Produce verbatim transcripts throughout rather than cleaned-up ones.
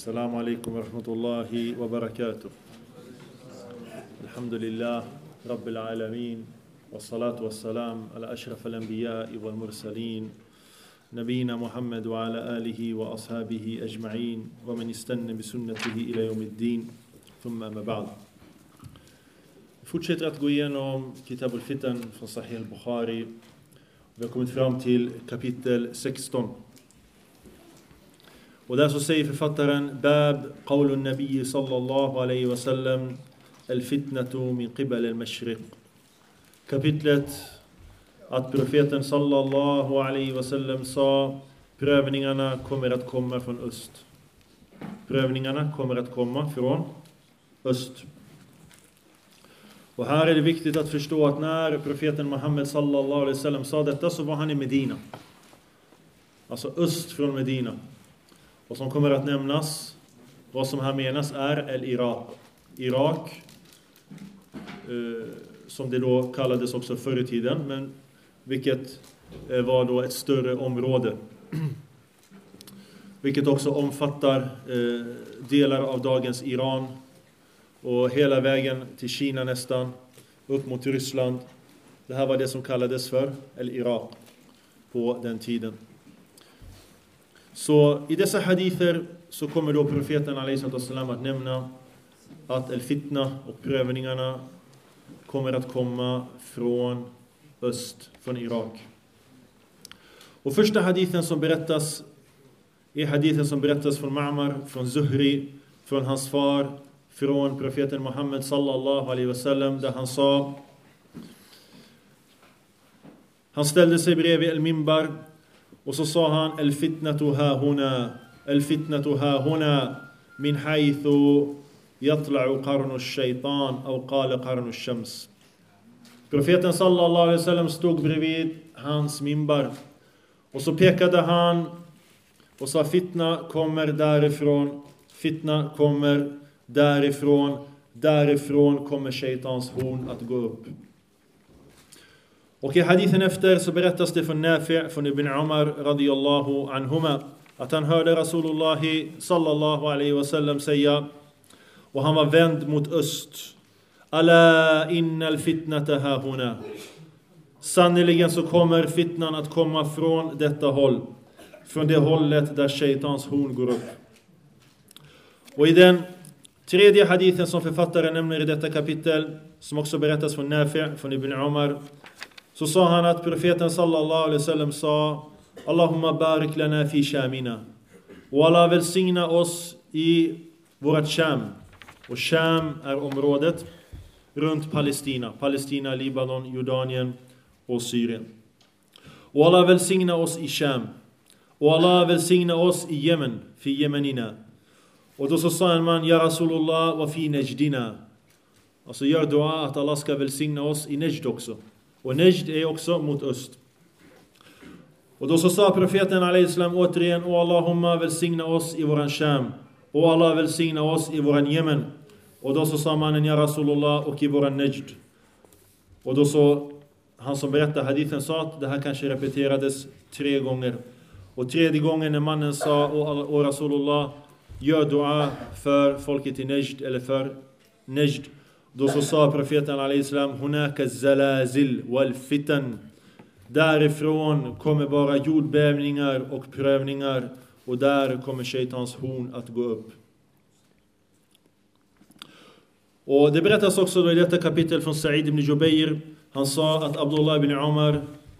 السلام عليكم ورحمة الله وبركاته. الحمد لله رب العالمين والصلاة والسلام على أشرف الأنبياء والمرسلين نبينا محمد وعلى آله وأصحابه أجمعين ومن استنى بسنته إلى يوم الدين ثم أما بعد. Fortsätter att gå igenom Kitab al-Fitan från Sahih al-Bukhari. Vi har kommit fram till kapitel sexton. Och där så säger författaren Bab qawlun nabiy sallallahu alaihi wasallam al-fitnatu min qibal al-mashriq. Kapitlet att profeten sallallahu alaihi wasallam sa prövningarna kommer att komma från öst. Prövningarna kommer att komma från öst. Och här är det viktigt att förstå att när profeten Muhammed sallallahu alaihi wasallam sa detta så var han i Medina. Alltså öst från Medina. Och som kommer att nämnas, vad som här menas är el-Irak. Irak, eh, som det då kallades också förr i tiden, men vilket eh, var då ett större område. Vilket också omfattar eh, delar av dagens Iran och hela vägen till Kina nästan, upp mot Ryssland. Det här var det som kallades för el-Irak på den tiden. Så i dessa hadither så kommer då profeten alaihissalam att nämna att el-fitna och prövningarna kommer att komma från öst, från Irak. Och första hadithen som berättas är hadithen som berättas från Ma'mar, från Zuhri, från hans far, från profeten Muhammed sallallahu alaihi wasallam, där han sa, han ställde sig bredvid el-mimbar och så sa han el-fitnatu ha huna el-fitnatu ha huna min haythu yatla'u qarnu ash-shaytan aw qala qarnu ash-shams. Profeten sallallahu alaihi wasallam stod bredvid hans mimbar och så pekade han och sa fitna kommer därifrån, fitna kommer därifrån, därifrån kommer shaitans horn att gå upp. Och i hadithen efter så berättas det från Nafi' från Ibn Umar radiyallahu anhuma att han hörde Rasulullah sallallahu alaihi wasallam säga, och han var vänd mot öst, Ala innal fitnata ha huna. Sannoliken så kommer fitnan att komma från detta håll, från det hållet där shaitans horn går upp. Och i den tredje hadithen som författaren nämner i detta kapitel, som också berättas från Nafi' från Ibn Umar, så sa han att profeten sallallahu alaihi wasallam sa, Allahumma barik lana fi shamina. Och Allah välsigna oss i vårt Sham. Och Sham är området runt Palestina. Palestina, Libanon, Jordanien och Syrien. Och Allah välsigna oss i Sham. Och Allah välsigna oss i Yemen, fi Yemenina. Och då så sa en man, Ja Rasulullah wa fi Najdina. Alltså gör dua att Allah ska välsigna oss i Najd också. Och Najd är också mot öst. Och då så sa profeten alaihissalam återigen, O Allahumma välsigna oss i våran Sham. O Allah välsigna oss i våran Yemen. Och då så sa mannen, Ja Rasulullah, och i våran Najd. Och då så, han som berättade hadithen sa att det här kanske repeterades tre gånger. Och tredje gången när mannen sa, O Rasulullah, gör dua för folket i Najd eller för Najd. Då så sa profeten alaihissalam, Hunaka zalazil wal fitan. Därifrån kommer bara jordbävningar och prövningar. Och där kommer shaitans horn att gå upp. Och det berättas också då i detta kapitel från Sa'id ibn Jubayr. Han sa att Abdullah ibn Umar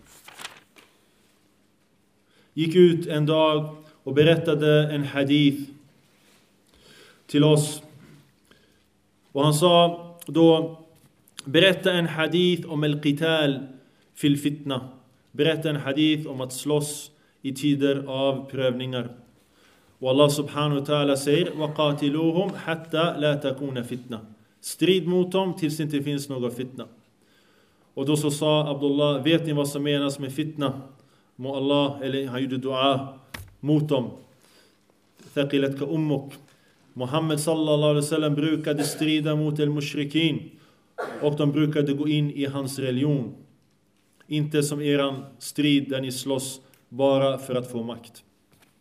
gick ut en dag och berättade en hadith till oss. Och han sa då, berätta en hadith om el-qital fil fitna. Berätta en hadith om att slåss i tider av prövningar. Och Allah subhanahu wa ta'ala säger, وَقَاتِلُوهُمْ حَتَّى لَا تَكُونَ fitna. Strid mot dem tills det inte finns någon fitna. Och då så sa Abdullah, vet ni vad som menas med fitna? Må Allah, eller han gjorde dua mot dem. ثَقِلَتْكَ أُمُّكَ. Muhammed sallallahu alaihi wasallam brukade strida mot el-mushrikin. Och de brukade gå in i hans religion. Inte som eran strid där ni slåss bara för att få makt.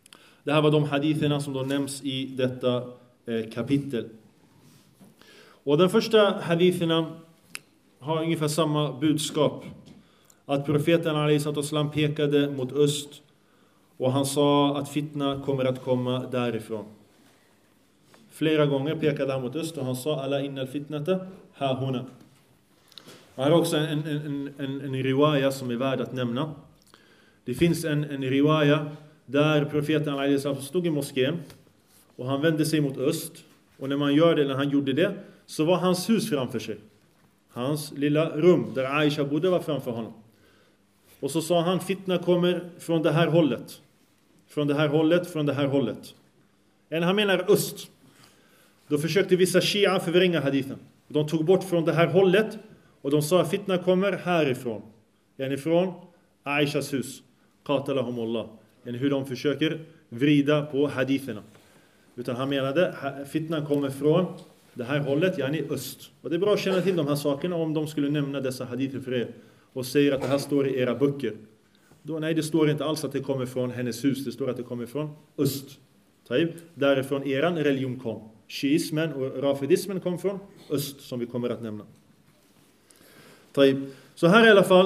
Det här var de haditherna som då nämns i detta eh, kapitel. Och den första haditherna har ungefär samma budskap. Att profeten alaihissalam pekade mot öst. Och han sa att fitna kommer att komma därifrån. Flera gånger pekade han mot öst och han sa alla innal fitnata ha huna. Och här är också en, en, en, en riwaya som är värd att nämna. Det finns en, en riwaya där profeten alaihissalam stod i moskén och han vände sig mot öst. Och när man gör det, när han gjorde det, så var hans hus framför sig. Hans lilla rum där Aisha bodde var framför honom. Och så sa han, fitna kommer från det här hållet. Från det här hållet, från det här hållet. En han menar öst. Då försökte vissa shia förvränga hadithen. De tog bort från det här hållet och de sa att fitna kommer härifrån. Yani från Aishas hus. Qatalahumullah. Yani hur de försöker vrida på haditherna. Utan han menade fitna kommer från det här hållet, yani öst. Och det är bra att känna till de här sakerna om de skulle nämna dessa hadither för er. Och säger att det här står i era böcker. Då, nej, det står inte alls att det kommer från hennes hus. Det står att det kommer från öst. Taib. Därifrån eran religion kom. Shiismen och rafidismen kom från öst, som vi kommer att nämna. Taib. Så här i alla fall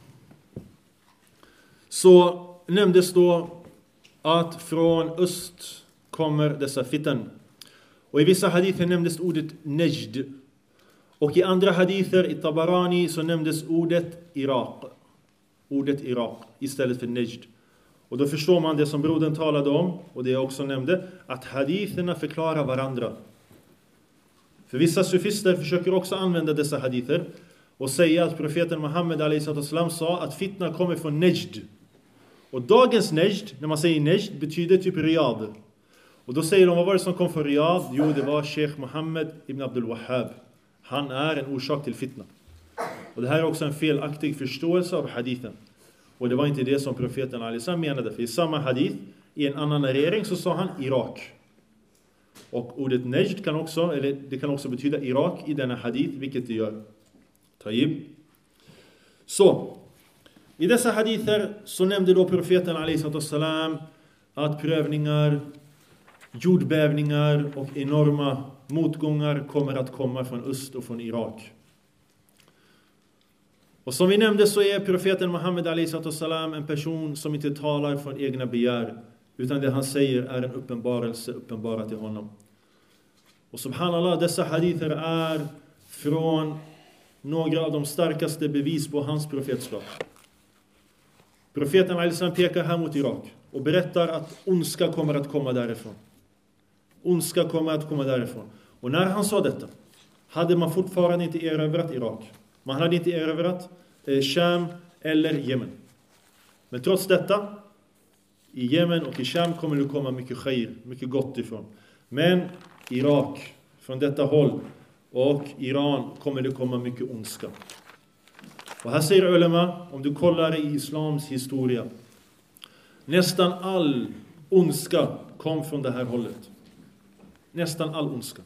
så nämndes då att från öst kommer dessa fitan. Och i vissa hadither nämndes ordet Najd. Och i andra hadither i Tabarani så nämndes ordet Irak. Ordet Irak istället för Najd. Och då förstår man det som brodern talade om, och det jag också nämnde, att haditherna förklarar varandra. För vissa sufister försöker också använda dessa hadither och säga att profeten Muhammed alaihissalam sa att fitna kommer från Najd. Och dagens Najd, när man säger Najd, betyder typ Riyadh. Och då säger de, vad var det som kom från Riyadh? Jo, det var Sheikh Muhammad ibn Abdul Wahhab. Han är en orsak till fitna. Och det här är också en felaktig förståelse av hadithen. Och det var inte det som profeten alaihissalam menade. För i samma hadith, i en annan narrering, så sa han Irak. Och ordet Najd kan också, eller det kan också betyda Irak i denna hadith, vilket det gör. Taib. Så, i dessa hadither så nämnde då profeten alaihissalam att prövningar, jordbävningar och enorma motgångar kommer att komma från öst och från Irak. Och som vi nämnde så är profeten Muhammed alaihissalam en person som inte talar från egna begär, utan det han säger är en uppenbarelse uppenbarat till honom. Och subhanallah, dessa hadither är från några av de starkaste bevis på hans profetskap. Profeten alaihissalam pekar här mot Irak och berättar att ondska kommer att komma därifrån. Ondska kommer att komma därifrån. Och när han sa detta hade man fortfarande inte erövrat Irak. Man hade inte erövrat eh, Sham eller Jemen. Men trots detta, i Jemen och i Sham kommer det komma mycket khair, mycket gott ifrån. Men Irak, från detta håll, och Iran kommer det komma mycket ondska. Och här säger ulema, om du kollar i islams historia, nästan all ondska kom från det här hållet. Nästan all ondska.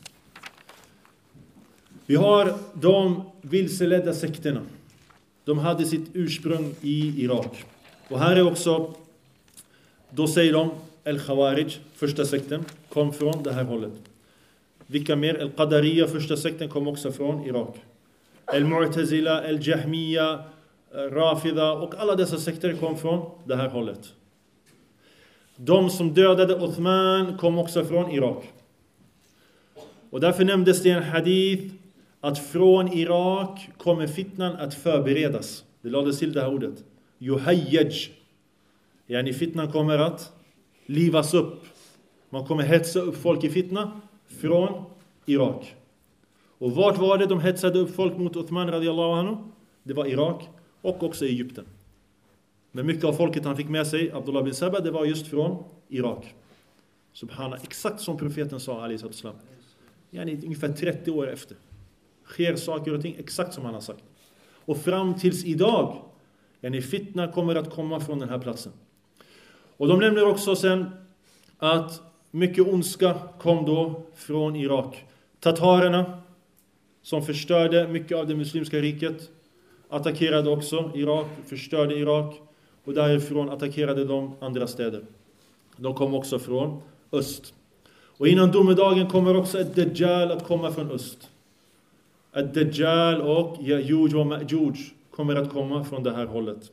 Vi har de vilseledda sekterna. De hade sitt ursprung i Irak. Och här är också, då säger de, Al-Khawarij, första sekten, kom från det här hållet. Vilka mer? Al-Qadariya, första sekten, kom också från Irak. Al-Mu'tazila, Al-Jahmiya, Rafida och alla dessa sekter kom från det här hållet. De som dödade Uthman kom också från Irak. Och därför nämndes det en hadith att från Irak kommer fitnan att förberedas. Det lades till det här ordet. Yuhayyaj. Yani fitnan kommer att livas upp. Man kommer hetsa upp folk i fitna från Irak. Och vart var det de hetsade upp folk mot Uthman radiallahu anhu? Det var Irak och också Egypten. Men mycket av folket han fick med sig, Abdullah bin Saba, det var just från Irak. Subhanallah, exakt som profeten sa alaihissalam. Yani ungefär trettio år efter. Sker saker och ting exakt som han har sagt. Och fram tills idag, yani fitna kommer att komma från den här platsen. Och de nämner också sen att mycket ondska kom då från Irak. Tatarerna, som förstörde mycket av det muslimska riket, attackerade också Irak, förstörde Irak och därifrån attackerade de andra städer. De kom också från öst. Och innan domedagen kommer också ett Dajjal att komma från öst. Ett Dajjal och Yajuj och Ma'juj kommer att komma från det här hållet.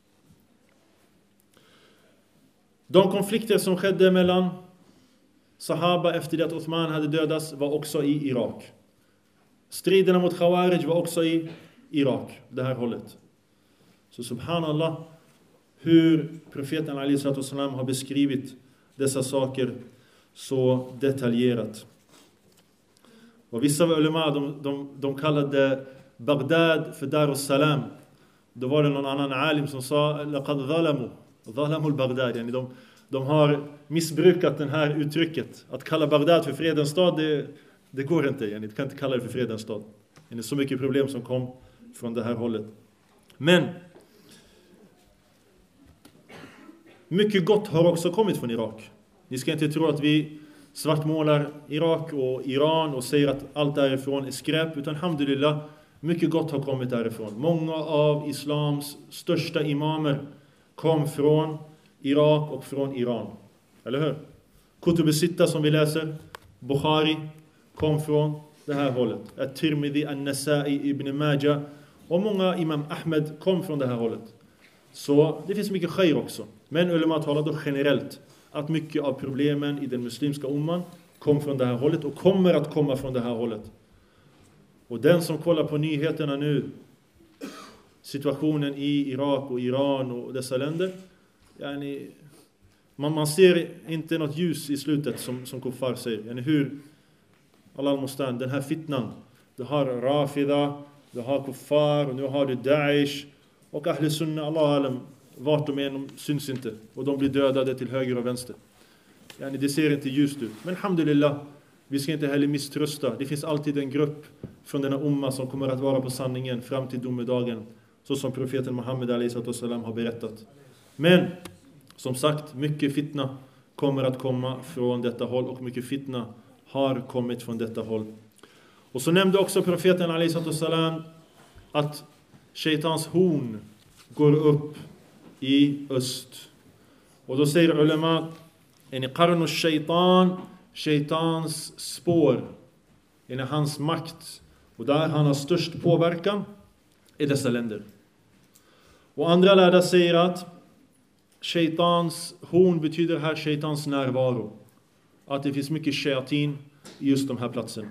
De konflikter som skedde mellan Sahaba efter det att Uthman hade dödats var också i Irak. Striderna mot Khawarij var också i Irak, det här hållet. Så subhanallah, hur profeten Ali sallallahu alaihi wasallam har beskrivit dessa saker så detaljerat. Och vissa ulema, de, de, de kallade Bagdad för Dar al-Salam. Då var det någon annan alim som sa laqad zalamu, zalamu al-Baghdad. Yani de, de har missbrukat det här uttrycket. Att kalla Bagdad för fredens stad, det, det går inte. Yani, du kan inte kalla det för fredens stad. Det är så mycket problem som kom från det här hållet. Men mycket gott har också kommit från Irak. Ni ska inte tro att vi svartmålar Irak och Iran och säger att allt därifrån är skräp. Utan alhamdulillah, mycket gott har kommit därifrån. Många av islams största imamer kom från Irak och från Iran. Eller hur? Kutub Sitta som vi läser, Bukhari, kom från det här hållet. At-Tirmidhi, An-Nasa'i, Ibn Majah och många imam Ahmed kom från det här hållet. Så det finns mycket khair också. Men ulema talar då generellt att mycket av problemen i den muslimska umman kom från det här hållet och kommer att komma från det här hållet. Och den som kollar på nyheterna nu, situationen i Irak och Iran och dessa länder, yani, man, man ser inte något ljus i slutet som, som kuffar säger. Yani hur, Allah mustan, den här fitnan, du har Rafida, du har kuffar och nu har du Daesh och Ahl Sunna, Allah alam, vart de är, de syns inte. Och de blir dödade till höger och vänster. Yani det ser inte ljust ut. Men alhamdulillah, vi ska inte heller misströsta. Det finns alltid en grupp från denna umma som kommer att vara på sanningen fram till domedagen. Så som profeten Muhammed alaihi wasallam har berättat. Men, som sagt, mycket fitna kommer att komma från detta håll. Och mycket fitna har kommit från detta håll. Och så nämnde också profeten alaihi wasallam att shaitans horn går upp i öst. Och då säger ulema, en qarnu shaitan, shaitans spår, en hans makt, och där han har störst påverkan i dessa länder. Och andra lärda säger att shaitans horn betyder här shaitans närvaro, att det finns mycket shaitin i just de här platserna.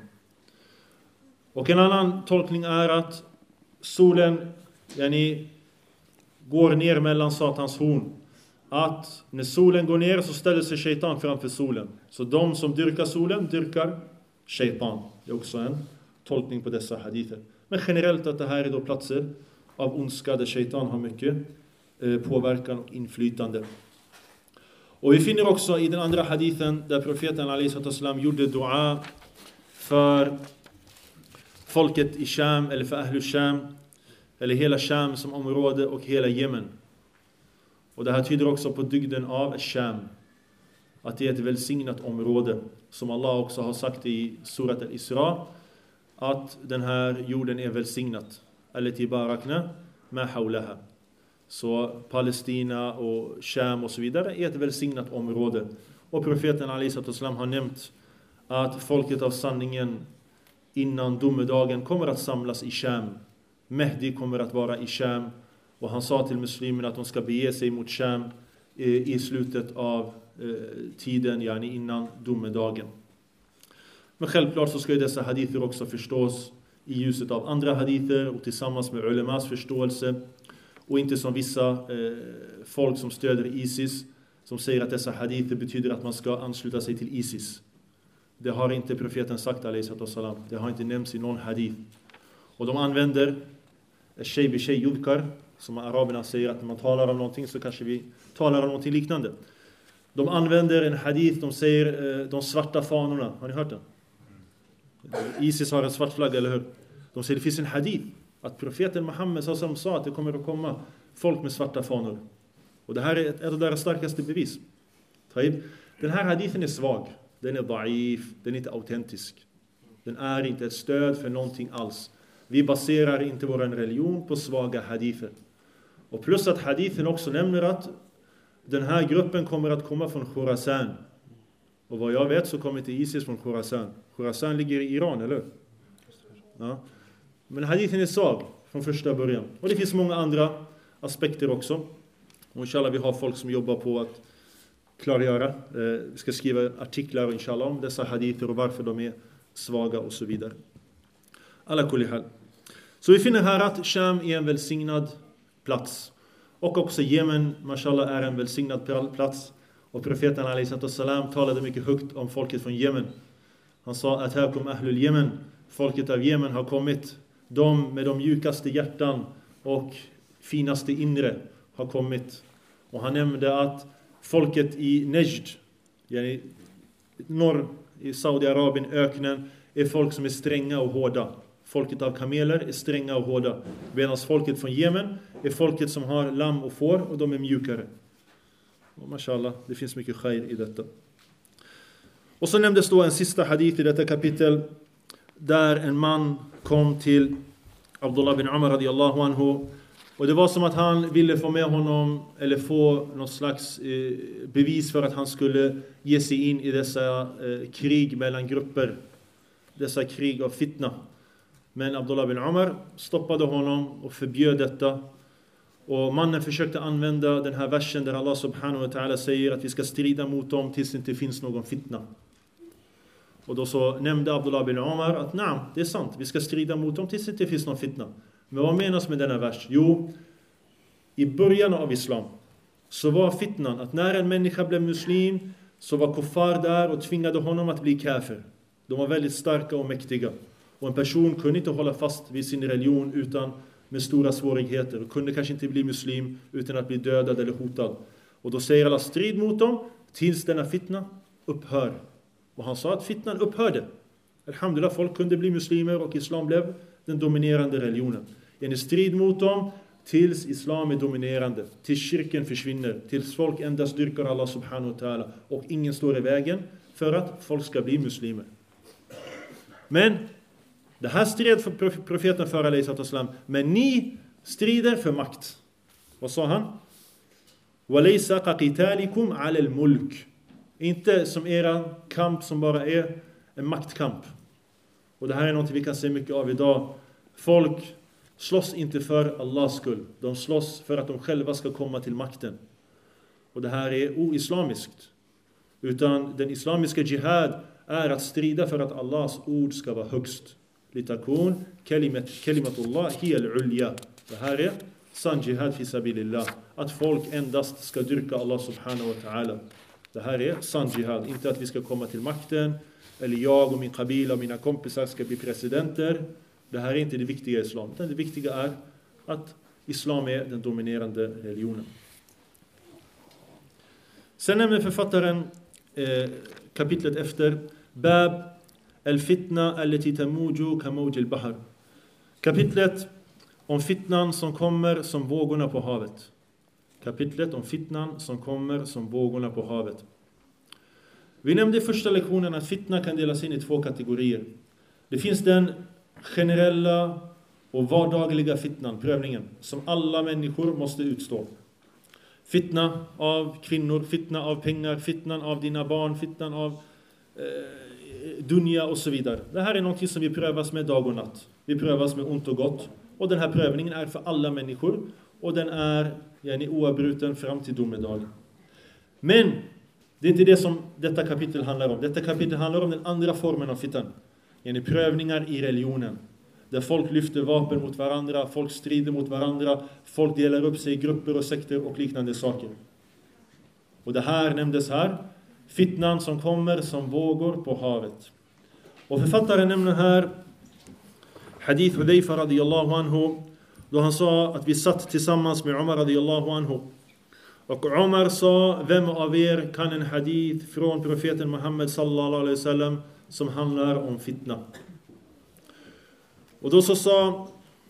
Och en annan tolkning är att solen, yani, går ner mellan satans horn. Att när solen går ner så ställer sig shaitan framför solen. Så de som dyrkar solen dyrkar shaitan. Det är också en tolkning på dessa hadither. Men generellt att det här är då platser av ondska där shaitan har mycket eh, påverkan och inflytande. Och vi finner också i den andra hadithen där profeten alaihi wasallam gjorde dua för folket i Sham eller för Ahlul Sham eller hela Sham som område och hela Jemen. Och det här tyder också på dygden av Sham. Att det är ett välsignat område. Som Allah också har sagt i surat al-Isra. Att den här jorden är välsignat. Allati barakna ma hawlaha. Så Palestina och Sham och så vidare är ett välsignat område. Och profeten alaihi wasallam har nämnt att folket av sanningen innan domedagen kommer att samlas i Sham. Mehdi kommer att vara i Sham. Och han sa till muslimerna att de ska bege sig mot Sham i slutet av tiden, yani innan domedagen. Men självklart så ska ju dessa hadither också förstås i ljuset av andra hadither och tillsammans med ulemas förståelse. Och inte som vissa eh, folk som stöder ISIS som säger att dessa hadither betyder att man ska ansluta sig till ISIS. Det har inte profeten sagt alaihi wasallam. Det har inte nämnts i någon hadith. Och de använder shay bi shay yudkar, som araberna säger att när man talar om någonting så kanske vi talar om någonting liknande. De använder en hadith, de säger eh, de svarta fanorna. Har ni hört den? ISIS har en svart flagga, eller hur? De säger det finns en hadith att profeten Muhammed som sa att det kommer att komma folk med svarta fanor. Och det här är ett, ett av deras starkaste bevis. Den här hadithen är svag. Den är daif, den är inte autentisk. Den är inte ett stöd för någonting alls. Vi baserar inte vår religion på svaga hadither. Och plus att hadithen också nämner att den här gruppen kommer att komma från Khorasan. Och vad jag vet så kommer inte ISIS från Khorasan. Khorasan ligger i Iran, eller? Ja. Men hadithen är svag från första början. Och det finns många andra aspekter också. Och inshallah vi har folk som jobbar på att klargöra. Eh, vi ska skriva artiklar inshallah om dessa hadither och varför de är svaga och så vidare. Alla kulli hal. Så vi finner här att Sham är en välsignad plats. Och också Jemen, mashallah, är en välsignad plats. Och profeten alaihi salam talade mycket högt om folket från Jemen. Han sa att här kom ahlul Jemen. Folket av Jemen har kommit. De med de mjukaste hjärtan och finaste inre har kommit. Och han nämnde att folket i Nejd, i norr i Saudiarabien, öknen, är folk som är stränga och hårda. Folket av kameler är stränga och hårda. Medan folket från Jemen är folket som har lamm och får och de är mjukare. Och mashallah, det finns mycket khair i detta. Och så nämndes då en sista hadith i detta kapitel där en man kom till Abdullah bin Umar radiyallahu anhu. Och det var som att han ville få med honom eller få något slags eh, bevis för att han skulle ge sig in i dessa eh, krig mellan grupper. Dessa krig av fitna. Men Abdullah bin Umar stoppade honom och förbjöd detta. Och mannen försökte använda den här versen där Allah subhanahu wa ta'ala säger att vi ska strida mot dem tills det inte finns någon fitna. Och då så nämnde Abdullah bin Umar att nej, det är sant. Vi ska strida mot dem tills det inte finns någon fitna. Men vad menas med denna vers? Jo, i början av islam så var fitnan att när en människa blev muslim så var kuffar där och tvingade honom att bli kafir. De var väldigt starka och mäktiga. Och en person kunde inte hålla fast vid sin religion utan med stora svårigheter. Och kunde kanske inte bli muslim utan att bli dödad eller hotad. Och då säger Allah strid mot dem tills denna fitna upphör. Och han sa att fitnan upphörde. Alhamdulillah, folk kunde bli muslimer och islam blev den dominerande religionen. En strid mot dem tills islam är dominerande. Tills kyrkan försvinner. Tills folk endast dyrkar Allah subhanahu wa ta'ala. Och ingen står i vägen för att folk ska bli muslimer. Men det här stred för profeten för alaihi sallam. Men ni strider för makt. Vad sa han? وَلَيْسَ قَقِتَالِكُمْ عَلَى الْمُلْكِ. Inte som era kamp som bara är en maktkamp. Och det här är något vi kan se mycket av idag. Folk slåss inte för Allahs skull. De slåss för att de själva ska komma till makten. Och det här är oislamiskt. Utan den islamiska jihad är att strida för att Allahs ord ska vara högst. Litakun kalimat kalimatullah hiya al-ulya. Det här är sann jihad fi sabilillah. Att folk endast ska dyrka Allah subhanahu wa ta'ala. Det här är sann jihad. Inte att vi ska komma till makten. Eller jag och min kabila och mina kompisar ska bli presidenter. Det här är inte det viktiga i islam. Utan det viktiga är att islam är den dominerande religionen. Sen nämner författaren eh, kapitlet efter Bab al-fitna allati tamuju kamawj al-bahr. Kapitlet om fitnan som kommer som vågorna på havet. Kapitlet om fitnan som kommer som vågorna på havet. Vi nämnde i första lektionen att fitna kan delas in i två kategorier. Det finns den generella och vardagliga fitnan, prövningen, som alla människor måste utstå. Fitna av kvinnor, fitna av pengar, fitnan av dina barn, fitnan av eh, dunja och så vidare. Det här är något som vi prövas med dag och natt. Vi prövas med ont och gott. Och den här prövningen är för alla människor. Och den är yani, oavbruten fram till domedagen. Men det är inte det som detta kapitel handlar om. Detta kapitel handlar om den andra formen av fittan. Yani prövningar i religionen. Där folk lyfter vapen mot varandra, folk strider mot varandra, folk delar upp sig i grupper och sekter och liknande saker. Och det här nämndes här. Fitnan som kommer som vågor på havet. Och författaren nämner här hadith Hudayfa radiyallahu anhu. Då han sa att vi satt tillsammans med Umar radiyallahu anhu. Och Umar sa, vem av er kan en hadith från profeten Muhammed sallallahu alaihi wasallam som handlar om fitna? Och då så sa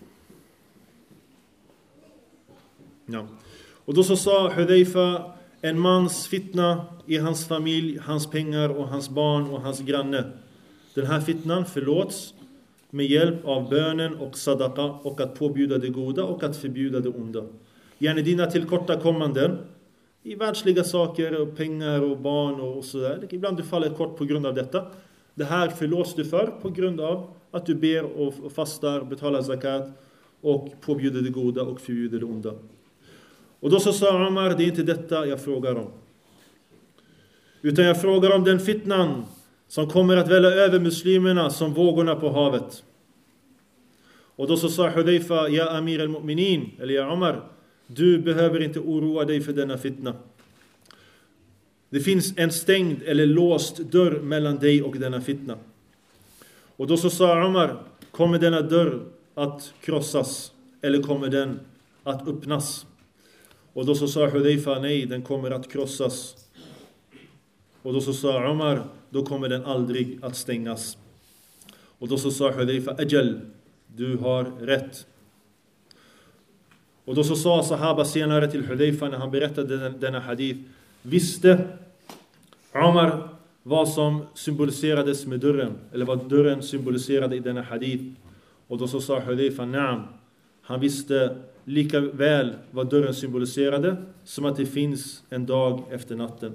ja. Och då så sa Hudayfa, en mans fitna i hans familj, hans pengar och hans barn och hans granne. Den här fitnan förlåts med hjälp av bönen och sadaqa och att påbjuda det goda och att förbjuda det onda. Yani dina tillkortakommanden i världsliga saker och pengar och barn och sådär. Ibland du faller kort på grund av detta. Det här förlåts du för på grund av att du ber och fastar, betalar zakat och påbjuder det goda och förbjuder det onda. Och då så sa Omar, det är inte detta jag frågar om. Utan jag frågar om den fitnan som kommer att välla över muslimerna som vågorna på havet. Och då så sa Hudayfa, ja Amir al-Mu'minin, eller ja Omar, du behöver inte oroa dig för denna fitna. Det finns en stängd eller låst dörr mellan dig och denna fitna. Och då så sa Omar, kommer denna dörr att krossas eller kommer den att öppnas? Och då så sa Hudayfa, nej, den kommer att krossas. Och då så sa Omar, då kommer den aldrig att stängas. Och då så sa Hudayfa, ajal, du har rätt. Och då så sa sahaba senare till Hudayfa när han berättade den, denna hadith, visste Omar vad som symboliserades med dörren, eller vad dörren symboliserade i denna hadith. Och då så sa Hudayfa, naam, han visste lika väl vad dörren symboliserade som att det finns en dag efter natten.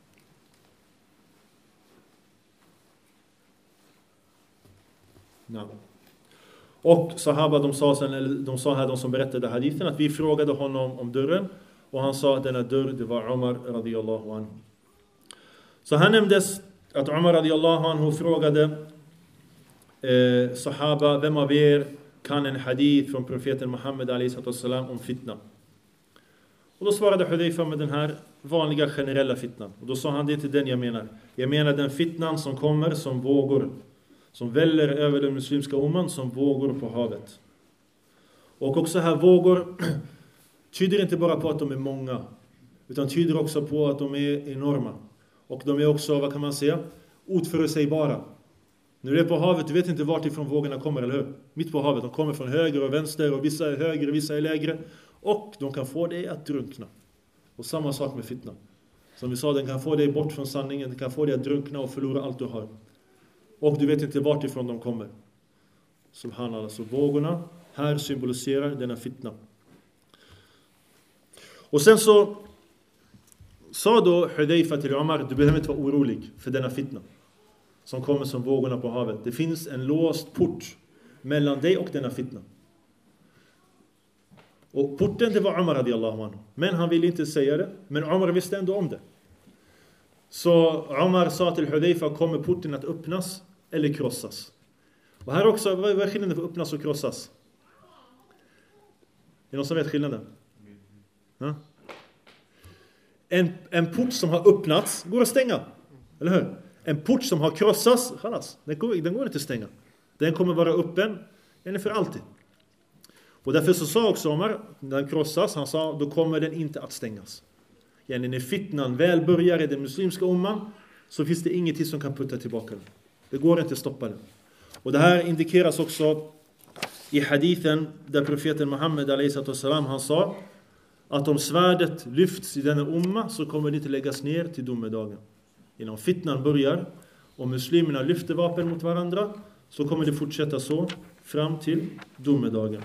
Naam. Och sahaba, de sa, sen, eller de sa här, de som berättade hadithen, att vi frågade honom om dörren. Och han sa att denna dörr, det var Omar radiyallahu anhu. Så här nämndes att Omar radiyallahu anhu frågade eh, sahaba, vem av er kan en hadith från profeten Muhammed alayhi salam om fitna? Och då svarade Hudayfa med den här vanliga generella fitnan. Och då sa han, det är inte den jag menar. Jag menar den fitnan som kommer som vågor, som väller över den muslimska umman som vågor på havet. Och också här vågor tyder inte bara på att de är många, utan tyder också på att de är enorma. Och de är också, vad kan man säga, oförutsägbara. När du är på havet, du vet inte vart ifrån vågorna kommer, eller hur? Mitt på havet, de kommer från höger och vänster, och vissa är högre, vissa är lägre. Och de kan få dig att drunkna. Och samma sak med fitna. Som vi sa, den kan få dig bort från sanningen, den kan få dig att drunkna och förlora allt du har. Och du vet inte vart ifrån de kommer. Subhanallah, så vågorna här symboliserar denna fitna. Och sen så sa då Hudayfa till Omar, du behöver inte vara orolig för denna fitna som kommer som vågorna på havet. Det finns en låst port mellan dig och denna fitna. Och porten, det var Omar radiyallahu anhu. Men han ville inte säga det. Men Omar visste ändå om det. Så Omar sa till Hudayfa, kommer porten att öppnas eller krossas? Och här också, vad är skillnaden för öppnas och krossas? Är det någon som vet skillnaden? Ja? En, en port som har öppnats går att stänga. Eller hur? En port som har krossats, khalas, den, går, den går inte att stänga. Den kommer vara öppen eller för alltid. Och därför så sa också Omar, när den krossas, han sa, då kommer den inte att stängas. Yani när fitnan väl börjar i den muslimska umman, så finns det ingenting som kan putta tillbaka den. Det går inte att stoppa den. Och det här indikeras också i hadithen där profeten Muhammed alayhi salam, han sa att om svärdet lyfts i denna umma så kommer det inte läggas ner till domedagen. Innan fitnan börjar och muslimerna lyfter vapen mot varandra, så kommer det fortsätta så fram till domedagen.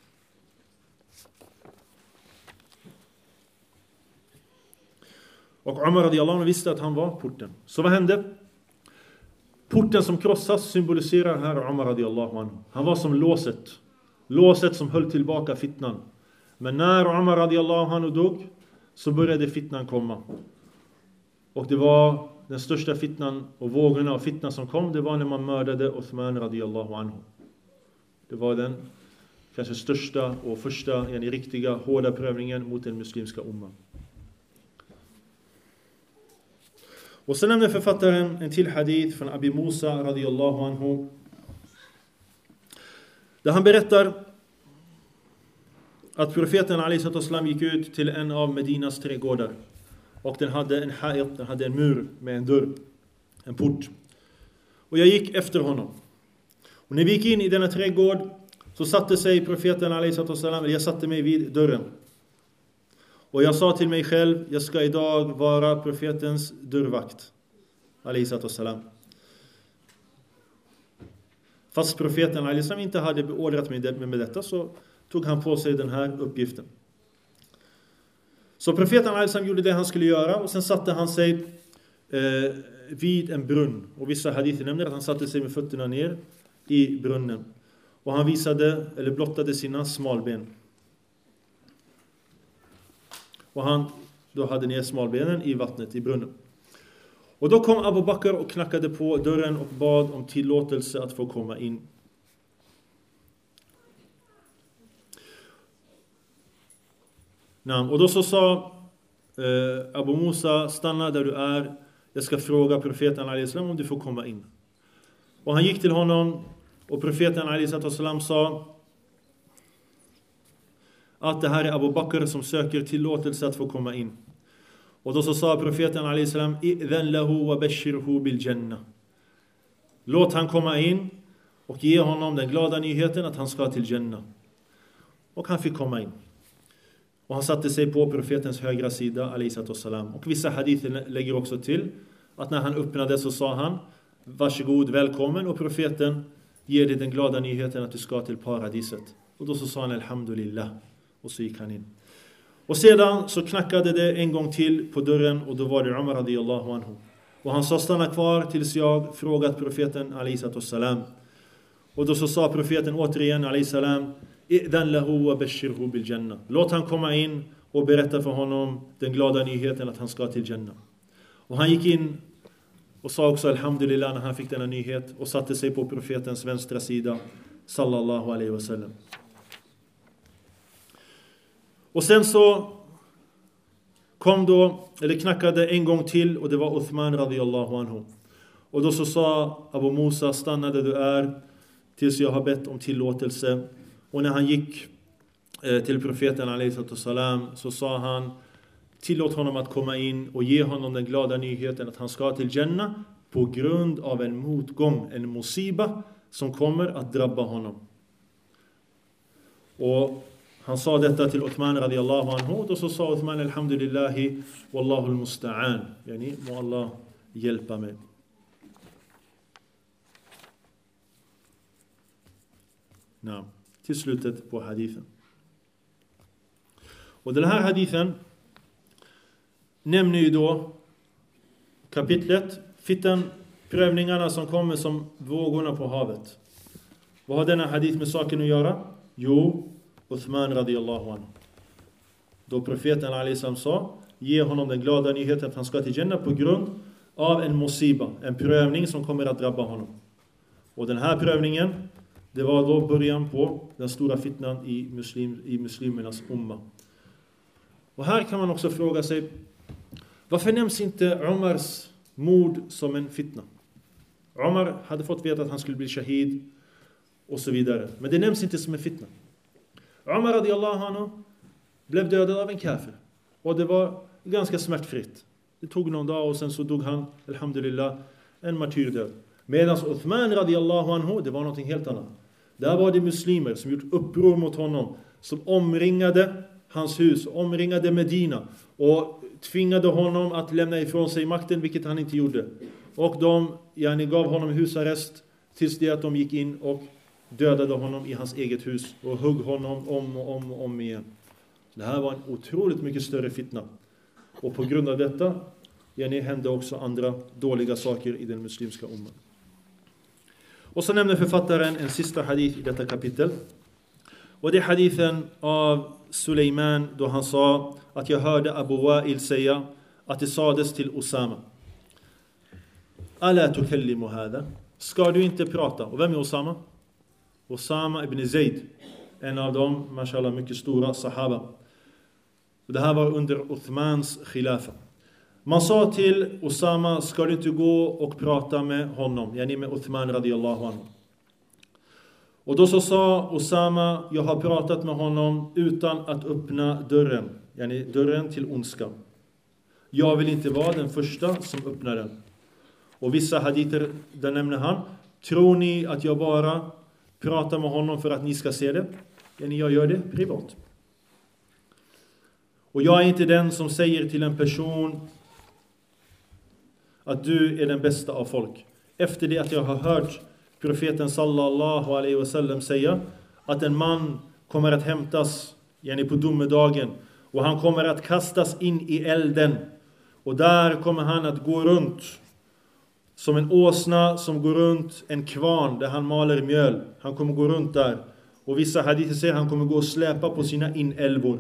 Och Omar radiyallahu anhu visste att han var porten. Så vad hände? Porten som krossas symboliserar här Omar radiyallahu anhu. Han var som låset. Låset som höll tillbaka fitnan. Men när Omar radiyallahu anhu dog, så började fitnan komma. Och det var den största fitnan och vågorna av fitnan som kom, det var när man mördade Uthman radiyallahu anhu. Det var den kanske största och första, den riktiga hårda prövningen mot den muslimska umman. Och sen nämnde författaren en till hadith från Abi Musa radiyallahu anhu, där han berättar att profeten alayhi salam gick ut till en av Medinas trädgårdar. Och den hade en ha'it, den hade en mur med en dörr, en port. Och jag gick efter honom. Och när vi gick in i denna trädgård, så satte sig profeten alayhi salam, eller jag satte mig vid dörren. Och jag sa till mig själv, jag ska idag vara profetens dörrvakt. Alayhi salam. Fast profeten alayhi salam inte hade beordrat mig med detta, så tog han på sig den här uppgiften. Så profeten alaihissalam gjorde det han skulle göra, och sen satte han sig eh, vid en brunn. Och vissa hadither nämner att han satte sig med fötterna ner i brunnen. Och han visade, eller blottade sina smalben. Och han då hade ner smalbenen i vattnet, i brunnen. Och då kom Abu Bakr och knackade på dörren och bad om tillåtelse att få komma in. Och då så sa eh, Abu Musa, stanna där du är. Jag ska fråga profeten alaihissalam om du får komma in. Och han gick till honom, och profeten alaihissalam sa att det här är Abu Bakr som söker tillåtelse att få komma in. Och då så sa profeten alaihissalam, idhan lahu wa bashirhu bil jannah. Låt han komma in och ge honom den glada nyheten att han ska till Jannah. Och han fick komma in. Och han satte sig på profetens högra sida alaihissalam. Och vissa hadither lägger också till att när han öppnade så sa han, varsågod, välkommen, och profeten ger dig den glada nyheten att du ska till paradiset. Och då så sa han alhamdulillah, och så gick han in. Och sedan så knackade det en gång till på dörren, och då var det Umar radiyallahu anhu. Och han sa, stanna kvar tills jag frågat profeten alaihissalam. Och då så sa profeten återigen alaihissalam, idhan lahu wa bashirhu bil jannah. Låt han komma in och berätta för honom den glada nyheten att han ska till Jannah. Och han gick in och sa också alhamdulillah när han fick denna nyhet, och satte sig på profetens vänstra sida sallallahu alaihi wasallam. Och sen så kom då, eller knackade en gång till, och det var Uthman radiyallahu anhu. Och då så sa Abu Musa, stanna där du är tills jag har bett om tillåtelse. Och när han gick eh, till profeten alaihissalam så sa han, tillåt honom att komma in och ge honom den glada nyheten att han ska till Jannah på grund av en motgång, en musiba som kommer att drabba honom. Och han sa detta till Uthman radiyallahu anhu, och så sa Uthman alhamdulillahi wallahu almusta'an, yani må Allah hjälpa mig. Nej, till slutet på hadithen. Och den här hadithen nämner ju då kapitlet fitan, prövningarna som kommer som vågorna på havet. Vad har denna hadith med saken att göra? Jo, Uthman radiyallahu anhu. Då profeten alaihissalam sa, ge honom den glada nyheten att han ska till Jannah på grund av en musiba, en prövning som kommer att drabba honom. Och den här prövningen, det var då början på den stora fitnan i, muslim, i muslimernas umma. Och här kan man också fråga sig, varför nämns inte Umars mord som en fitna? Umar hade fått veta att han skulle bli shahid och så vidare. Men det nämns inte som en fitna. Umar radiyallahu anhu blev dödad av en kafir. Och det var ganska smärtfritt. Det tog någon dag och sen så dog han, alhamdulillah, en martyrdöd. Medan Uthman radiyallahu anhu, det var något helt annat. Där var det muslimer som gjort uppror mot honom, som omringade hans hus, omringade Medina och tvingade honom att lämna ifrån sig makten, vilket han inte gjorde. Och de yani, gav honom husarrest tills det att de gick in och dödade honom i hans eget hus och högg honom om och om och om igen. Det här var en otroligt mycket större fitna. Och på grund av detta yani, hände också andra dåliga saker i den muslimska umman. Och så nämner författaren en sista hadith i detta kapitel. Och det är hadithen av Suleiman då han sa att jag hörde Abu Wa'il säga att det sades till Osama. Ala tukallimu hada? Ska du inte prata? Och vem är Osama? Osama ibn Zaid. En av dem, mashallah, mycket stora sahaba. Det här var under Uthmans khilafa. Man sa till Osama, ska du inte gå och prata med honom? Yani med Uthman radiyallahu anhu. Och då så sa Osama, jag har pratat med honom utan att öppna dörren. Yani dörren till ondska. Jag vill inte vara den första som öppnar den. Och vissa hadither, där nämner han, tror ni att jag bara pratar med honom för att ni ska se det? Yani jag gör det privat. Och jag är inte den som säger till en person att du är den bästa av folk. Efter det att jag har hört profeten sallallahu alaihi wasallam säga att en man kommer att hämtas yani på domedagen Och han kommer att kastas in i elden. Och där kommer han att gå runt som en åsna som går runt en kvarn där han maler mjöl. Han kommer gå runt där. Och vissa hadither säger att han kommer gå och släpa på sina inälvor.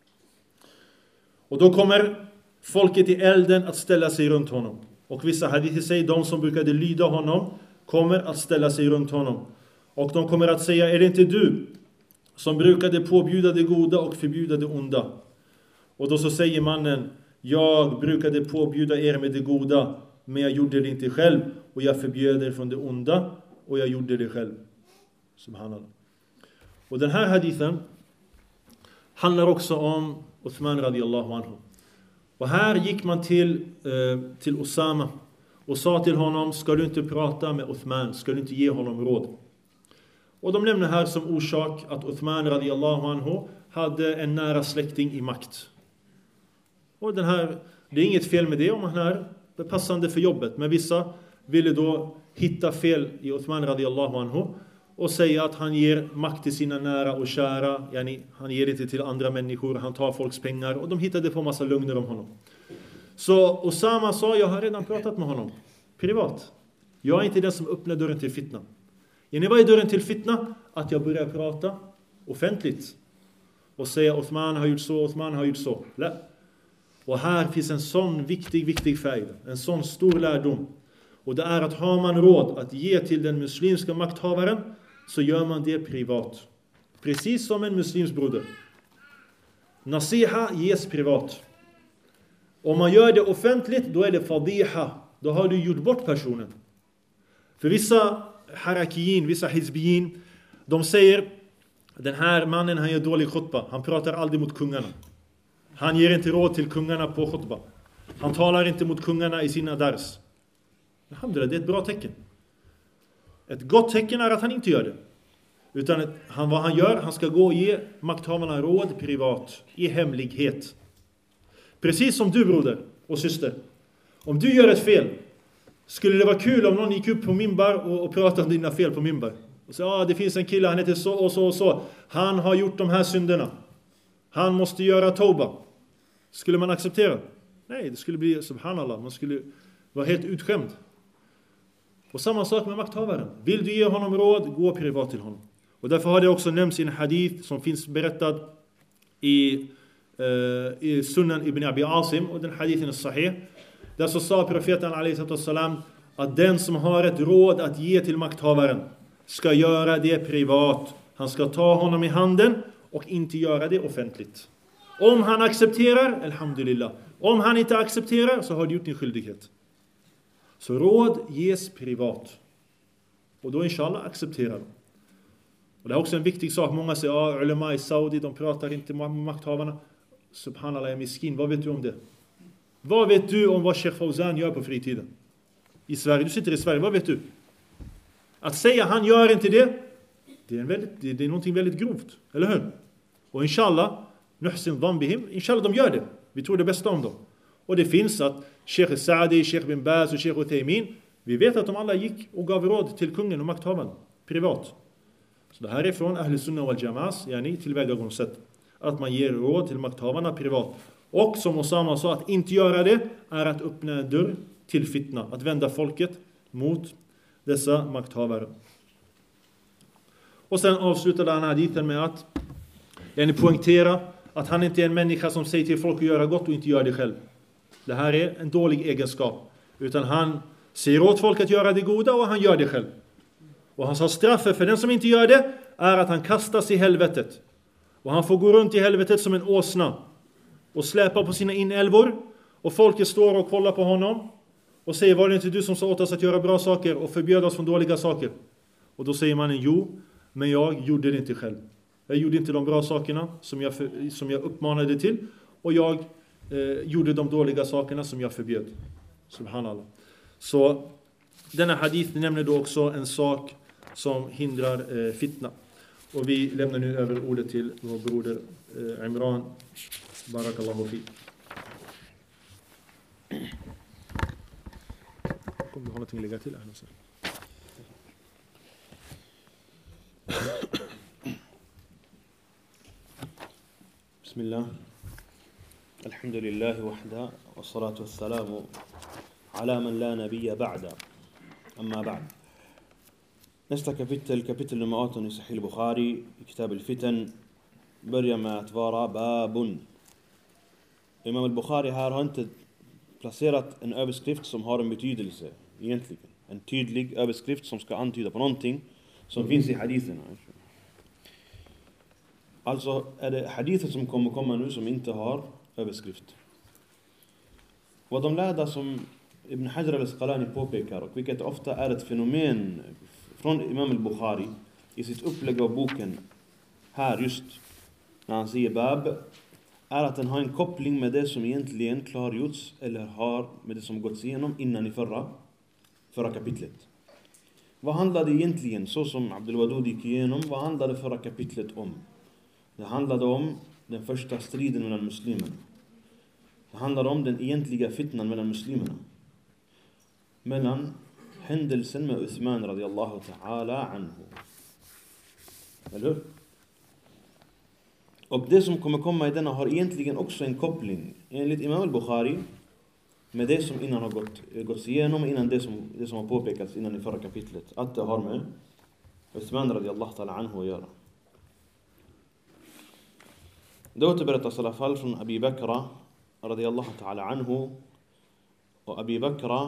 Och då kommer folket i elden att ställa sig runt honom. Och vissa hadither säger att de som brukade lyda honom kommer att ställa sig runt honom. Och de kommer att säga, är det inte du som brukade påbjuda det goda och förbjuda det onda? Och då så säger mannen, jag brukade påbjuda er med det goda, men jag gjorde det inte själv. Och jag förbjöd er från det onda, och jag gjorde det själv. Subhanallah. Och den här hadithen handlar också om Uthman radiyallahu anhu. Och här gick man till, eh, till Osama och sa till honom, ska du inte prata med Uthman? Ska du inte ge honom råd? Och de nämner här som orsak att Uthman radiyallahu anhu hade en nära släkting i makt. Och den här, det är inget fel med det om han är passande för jobbet. Men vissa ville då hitta fel i Uthman radiyallahu anhu och säga att han ger makt till sina nära och kära. Yani, han ger inte till andra människor, han tar folks pengar. Och de hittade på massa lögner om honom. Så Osama sa, jag har redan pratat med honom privat. Jag är inte den som öppnar dörren till fitna. Yani, vad är dörren till fitna? Att jag börjar prata offentligt och säga Uthman har gjort så, Uthman har gjort så. Nej. Och här finns en sån viktig, viktig färg. En sån stor lärdom. Och det är att har man råd att ge till den muslimska makthavaren, så gör man det privat. Precis som en muslims broder. Nasiha ges privat. Om man gör det offentligt, då är det fadiha. Då har du gjort bort personen. För vissa harakiyin, vissa hizbiyin, de säger, den här mannen, han gör dålig khutba. Han pratar aldrig mot kungarna. Han ger inte råd till kungarna på khutba. Han talar inte mot kungarna i sina dars. Alhamdulillah, det är ett bra tecken. Ett gott tecken är att han inte gör det. Utan att han, vad han gör, han ska gå och ge makthavarna råd privat, i hemlighet. Precis som du, broder och syster. Om du gör ett fel, skulle det vara kul om någon gick upp på minbar och, och pratade om dina fel på minbar. Och sa, ah, det finns en kille, han heter så och så och så. Han har gjort de här synderna. Han måste göra tauba. Skulle man acceptera? Nej, det skulle bli subhanallah. Man skulle vara helt utskämd. Och samma sak med makthavaren. Vill du ge honom råd, gå privat till honom. Och därför har det också nämnts i en hadith som finns berättad i, uh, i Sunan ibn Abi Asim. Och den hadithen är sahih. Där så sa profeten alaihi salam att den som har ett råd att ge till makthavaren ska göra det privat. Han ska ta honom i handen och inte göra det offentligt. Om han accepterar, alhamdulillah. Om han inte accepterar, så har du gjort din skyldighet. Så råd ges privat. Och då inshallah accepterar de. Och det är också en viktig sak. Många säger, ja, ah, ulema i Saudi, de pratar inte med makthavarna. Subhanallah, jag är miskin. Vad vet du om det? Vad vet du om vad Sheikh Fawzan gör på fritiden? I Sverige, du sitter i Sverige, vad vet du? Att säga han gör inte det, det är, en väldigt, det, det är någonting väldigt grovt. Eller hur? Och inshallah, nuhsin dhanbihim, inshallah de gör det. Vi tror det bästa om dem. Och det finns att Sheikh Saadi, Sheikh bin Baz och Sheikh Uthaymin, vi vet att de alla gick och gav råd till kungen och makthavaren privat. Så det här är från Ahl Sunnah wal Jamas, yani tillvägagångssätt. Att man ger råd till makthavarna privat. Och som Osama sa, att inte göra det är att öppna en dörr till fitna. Att vända folket mot dessa makthavare. Och sen avslutade han hadithen med att yani poängtera att han inte är en människa som säger till folk att göra gott och inte gör det själv. Det här är en dålig egenskap. Utan han säger åt folk att göra det goda och han gör det själv. Och han sa straffet för den som inte gör det är att han kastas i helvetet. Och han får gå runt i helvetet som en åsna. Och släpa på sina inälvor. Och folket står och kollar på honom. Och säger, var det inte du som sa åt oss att göra bra saker och förbjöd oss från dåliga saker? Och då säger mannen, jo, men jag gjorde det inte själv. Jag gjorde inte de bra sakerna som jag, för, som jag uppmanade till. Och jag eh, gjorde de dåliga sakerna som jag förbjöd. Subhanallah. Så denna hadith nämner då också en sak som hindrar eh, fitna. Och vi lämnar nu över ordet till vår broder eh, Imran. Barakallahu fi. Kom, du har någonting att lägga till här. Bismillah. الحمد لله وحده والصلاة والسلام على من لا نبي بعد أما بعد. Nästa kapitel, kapitel nummer arton i Sahih Bukhari, i kitab al-Fitan, börjar med att vara babun. Imam al-Bukhari här har inte placerat en överskrift som har en betydelse egentligen. En tydlig överskrift som ska antyda på någonting som finns i haditherna. Alltså är det hadither som kommer komma nu som inte har överskrift. Vad de lärda som Ibn Hajar al-Asqalani påpekar, och vilket ofta är ett fenomen från Imam al-Bukhari i sitt upplägg av boken här just när han säger bab, är att den har en koppling med det som egentligen klargjorts eller har med det som gått igenom innan i förra, förra kapitlet. Vad handlade egentligen, så som Abdul Wadud gick igenom, vad handlade förra kapitlet om? Det handlade om den första striden mellan muslimerna. Det handlade om den egentliga fitnan mellan muslimerna. Mellan händelsen med Uthman radiyallahu ta'ala anhu. Eller hur? Och det som kommer komma i denna har egentligen också en koppling, enligt Imam al-Bukhari, med det som innan har gått, gått igenom, innan det som, det som har påpekats innan i förra kapitlet. Att det har med Uthman radiyallahu ta'ala anhu att göra. Det återberättas i alla fall från Abi Bakra radiyallahu ta'ala anhu. Och Abi Bakra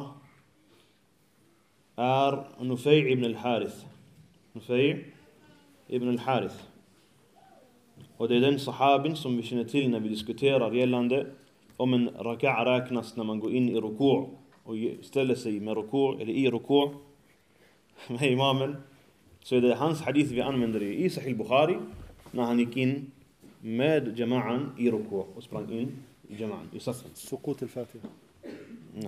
är Nufay ibn al-Harith. Nufay ibn al-Harith. Och det är den sahabin som vi känner till när vi diskuterar gällande om en raka' räknas när man går in i ruku' och ställer sig med ruku' eller i ruku' med imamen. Så är det hans hadith vi använder i Sahih Bukhari när han gick in med jama'an i ruku' och sprang in i jama'an i saffen. Sukut al-Fatiha. Nej.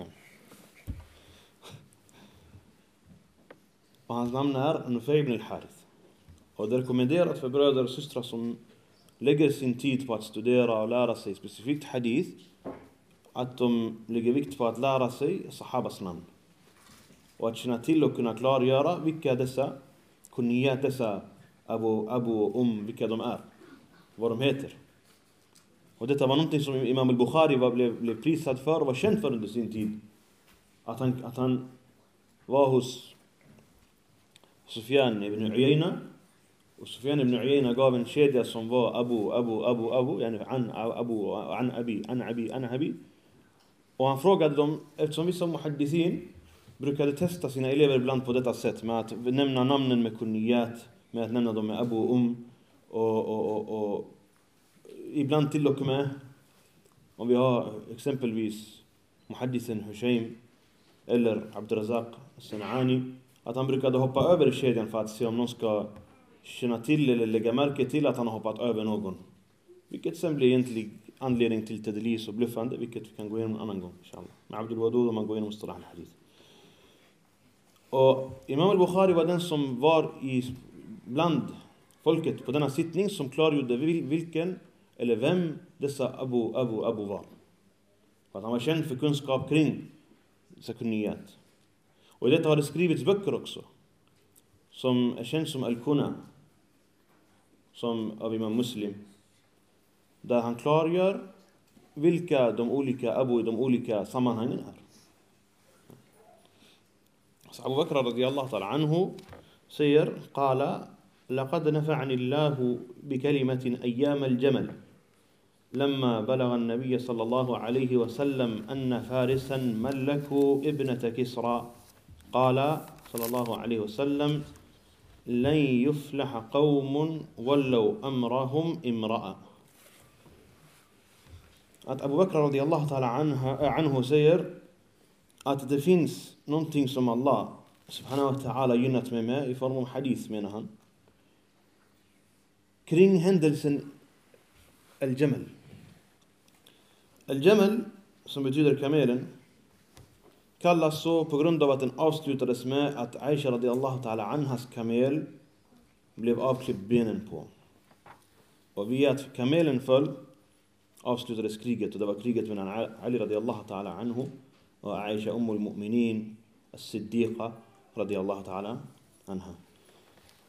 Och hans namn är Nufay ibn al-Harith. Och det är rekommenderat för bröder och systrar som lägger sin tid på att studera och lära sig specifikt hadith, att de lägger vikt på att lära sig sahabas namn. Och att känna till och kunna klargöra vilka dessa kunniyat, dessa Abu, Abu och Um, vilka de är. Vad de heter. Och detta var någonting som Imam al-Bukhari var, blev, blev prisad för och var känd för under sin tid. Att han, att han var hos Sufyan ibn Uyayna. Och Sufyan ibn Uyayna gav en kedja som var Abu, Abu, Abu, Abu. Yani an, Abu, an, Abi, an, Abi, an, Abi. Och han frågade dem, eftersom vissa muhaddithin brukade testa sina elever ibland på detta sätt. Med att nämna namnen med kunniyat. Med att nämna dem med Abu och Um. Och, och, och, och ibland till och med, om vi har exempelvis muhaddithen Hushaym eller Abdurazaq al-San'ani, att han brukade hoppa över kedjan för att se om någon ska känna till eller lägga märke till att han har hoppat över någon. Vilket sen blir egentligen anledning till tedlis och bluffande, vilket vi kan gå igenom en annan gång, inshallah. Med Abdul Wadud om man går igenom Mustalah al-Hadith. Och Imam al-Bukhari var den som var i bland folket på denna sittning som klargjorde vilken eller vem dessa Abu, Abu, Abu var. För att han var känd för kunskap kring dessa kunniyat. Och i detta har det skrivits böcker också. Som är känd som Al-Kuna. Som av Imam Muslim. Där han klargör vilka de olika Abu i de olika sammanhangen är. Så Abu Bakr radiyallahu ta'ala anhu säger, قال لقد نفعني الله بكلمة أيام الجمل لما بلغ النبي صلى الله عليه وسلم أن فارسا ملكوا ابنة كسرى قال صلى الله عليه وسلم لن يفلح قوم ولوا أمرهم امرأة. Att Abu Bakr radiyallahu ta'ala anhu säger att det finns någonting som Allah subhanahu wa ta'ala gynnat mig med i form av hadith, menar han. Kring händelsen Al-Jamal. Al-Jamal, som betyder kamelen, kallas så på grund av att den avslutades med att Aisha radiyallahu ta'ala anhas kamel blev avklippt benen på. Och via att kamelen föll avslutades kriget, och det var kriget mellan Ali radiyallahu ta'ala anhu och Aisha ummul mu'minin as-siddiqa radiyallahu ta'ala anha.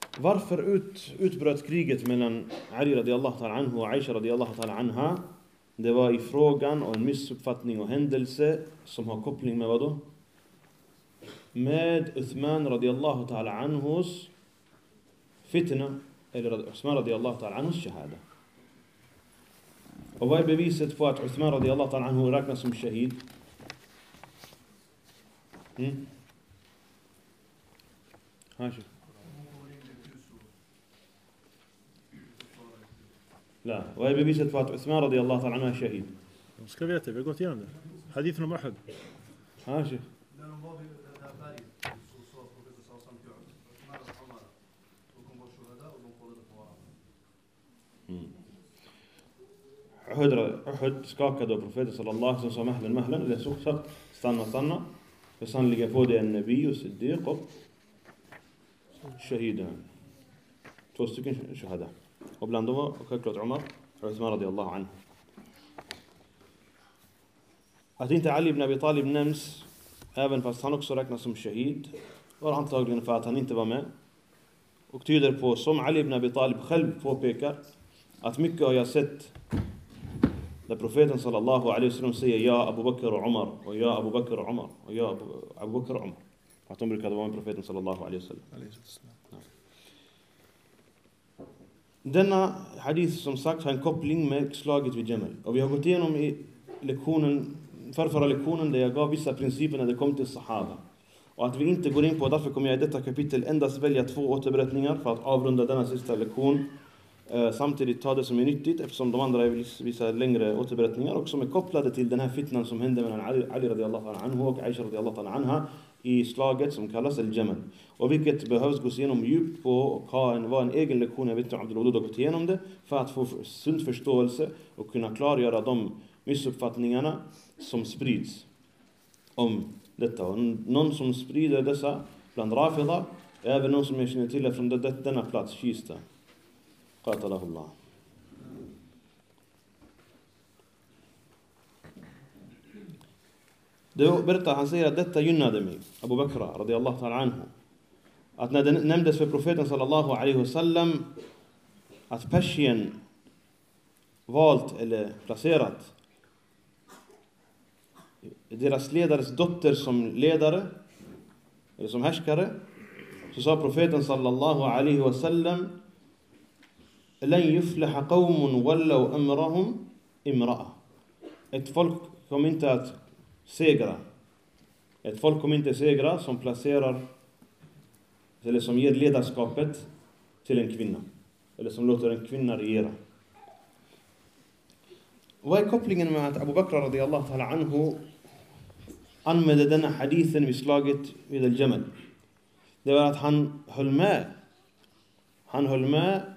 Varför ut, utbröt kriget mellan Ali radiyallahu ta'ala anhu och Aisha radiyallahu ta'ala anha? det var i frågan och en missuppfattning och händelse som har koppling med vad då? Med Uthman radiyallahu ta'ala anhus fitna, eller Uthman radiyallahu ta'ala anhus shahada. Och vad är beviset på att Uthman radiyallahu ta'ala anhu räknas som shahid? Mm. Hashi. لا vad är beviset på att Uthman radiyallahu ta'ala anhu är shahid? De ska veta, vi har gått igenom det. Hadithen om Uhud. Hashi. Uhud, Uhud skakade och profeten sallallahu alaihi wasallam sa mahlan mahlan, eller så sagt stanna stanna. För sannligen får det en nabi och siddiq och shahida. Två stycken shahada. Och bland dem var självklart Umar och Uthman radiyallahu anhu. Att inte Ali ibn Abi Talib nämns, även fast han också räknas som shahid, var antagligen för att han inte var med. Och tyder på, som Ali ibn Abi Talib själv påpekar, att mycket har jag sett där profeten sallallahu alaihi wasallam säger ja Abu Bakr och Umar och ja Abu Bakr och Umar och ja Abu Bakr och Umar. Att de brukade vara med profeten sallallahu alaihi wasallam. Denna hadith som sagt har en koppling med slaget vid Jamal. Och vi har gått igenom i lektionen, förra lektionen där jag gav vissa principer när det kom till Sahaba. Och att vi inte går in på, därför kommer jag i detta kapitel endast välja två återberättningar för att avrunda denna sista lektion. Uh, samtidigt ta det som är nyttigt eftersom de andra är vissa längre återberättningar och som är kopplade till den här fitnan som hände mellan Ali, Ali radiyallahu anhu och Aisha radiyallahu anha i slaget som kallas al-Jamal. Och vilket behövs gås igenom djupt på och ha en, vara en egen lektion. Jag vet inte om Abdul Wadud har gått igenom det för att få sund förståelse och kunna klargöra de missuppfattningarna som sprids om detta. Och någon som sprider dessa bland Rafida, även någon som jag känner till från denna plats, Kista. قاتله الله. Då berättar han säger att detta gynnade mig, Abu Bakr radiyallahu ta'ala anhu. Att när det nämndes för profeten sallallahu alaihi wasallam att Persien valt eller placerat deras ledares dotter som ledare eller som härskare, så sa profeten sallallahu alaihi wasallam لن يفلح قوم ولوا أمرهم امرأة. Ett folk kommer inte att segra. Ett folk kommer inte att segra som placerar eller som ger ledarskapet till en kvinna. Eller som låter en kvinna regera. Vad är kopplingen med att Abu Bakr radiyallahu ta'ala anhu använde denna hadithen vid slaget vid al-Jamal? Det var att han höll med. Han höll med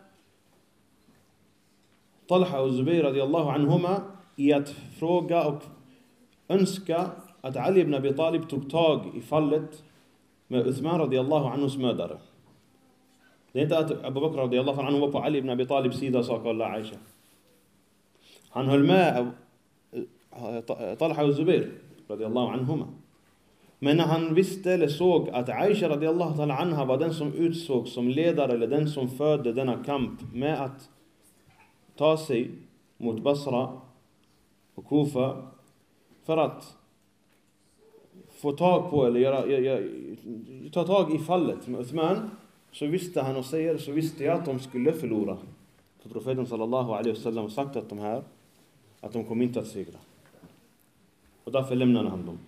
Talha och Zubayr radiyallahu anhuma i att fråga och önska att Ali ibn Abi Talib tog tag i fallet med Uthman radiyallahu anhus mördare. Det är inte att Abu Bakr radiyallahu anhu var på Ali ibn Abi Talibs sida, sa Allah Aisha. Han höll med Talha och Zubayr radiyallahu anhuma. Men när han visste eller såg att Aisha radiyallahu ta'ala anha var den som utsåg som ledare eller den som förde denna kamp med att ta sig mot Basra och Kufa för att få tag på eller göra, göra, ta tag i fallet med Uthman, så visste han och säger så visste jag att de skulle förlora. För profeten sallallahu alaihi wasallam sagt att de här att de kommer inte att segra. Och därför lämnade han dem.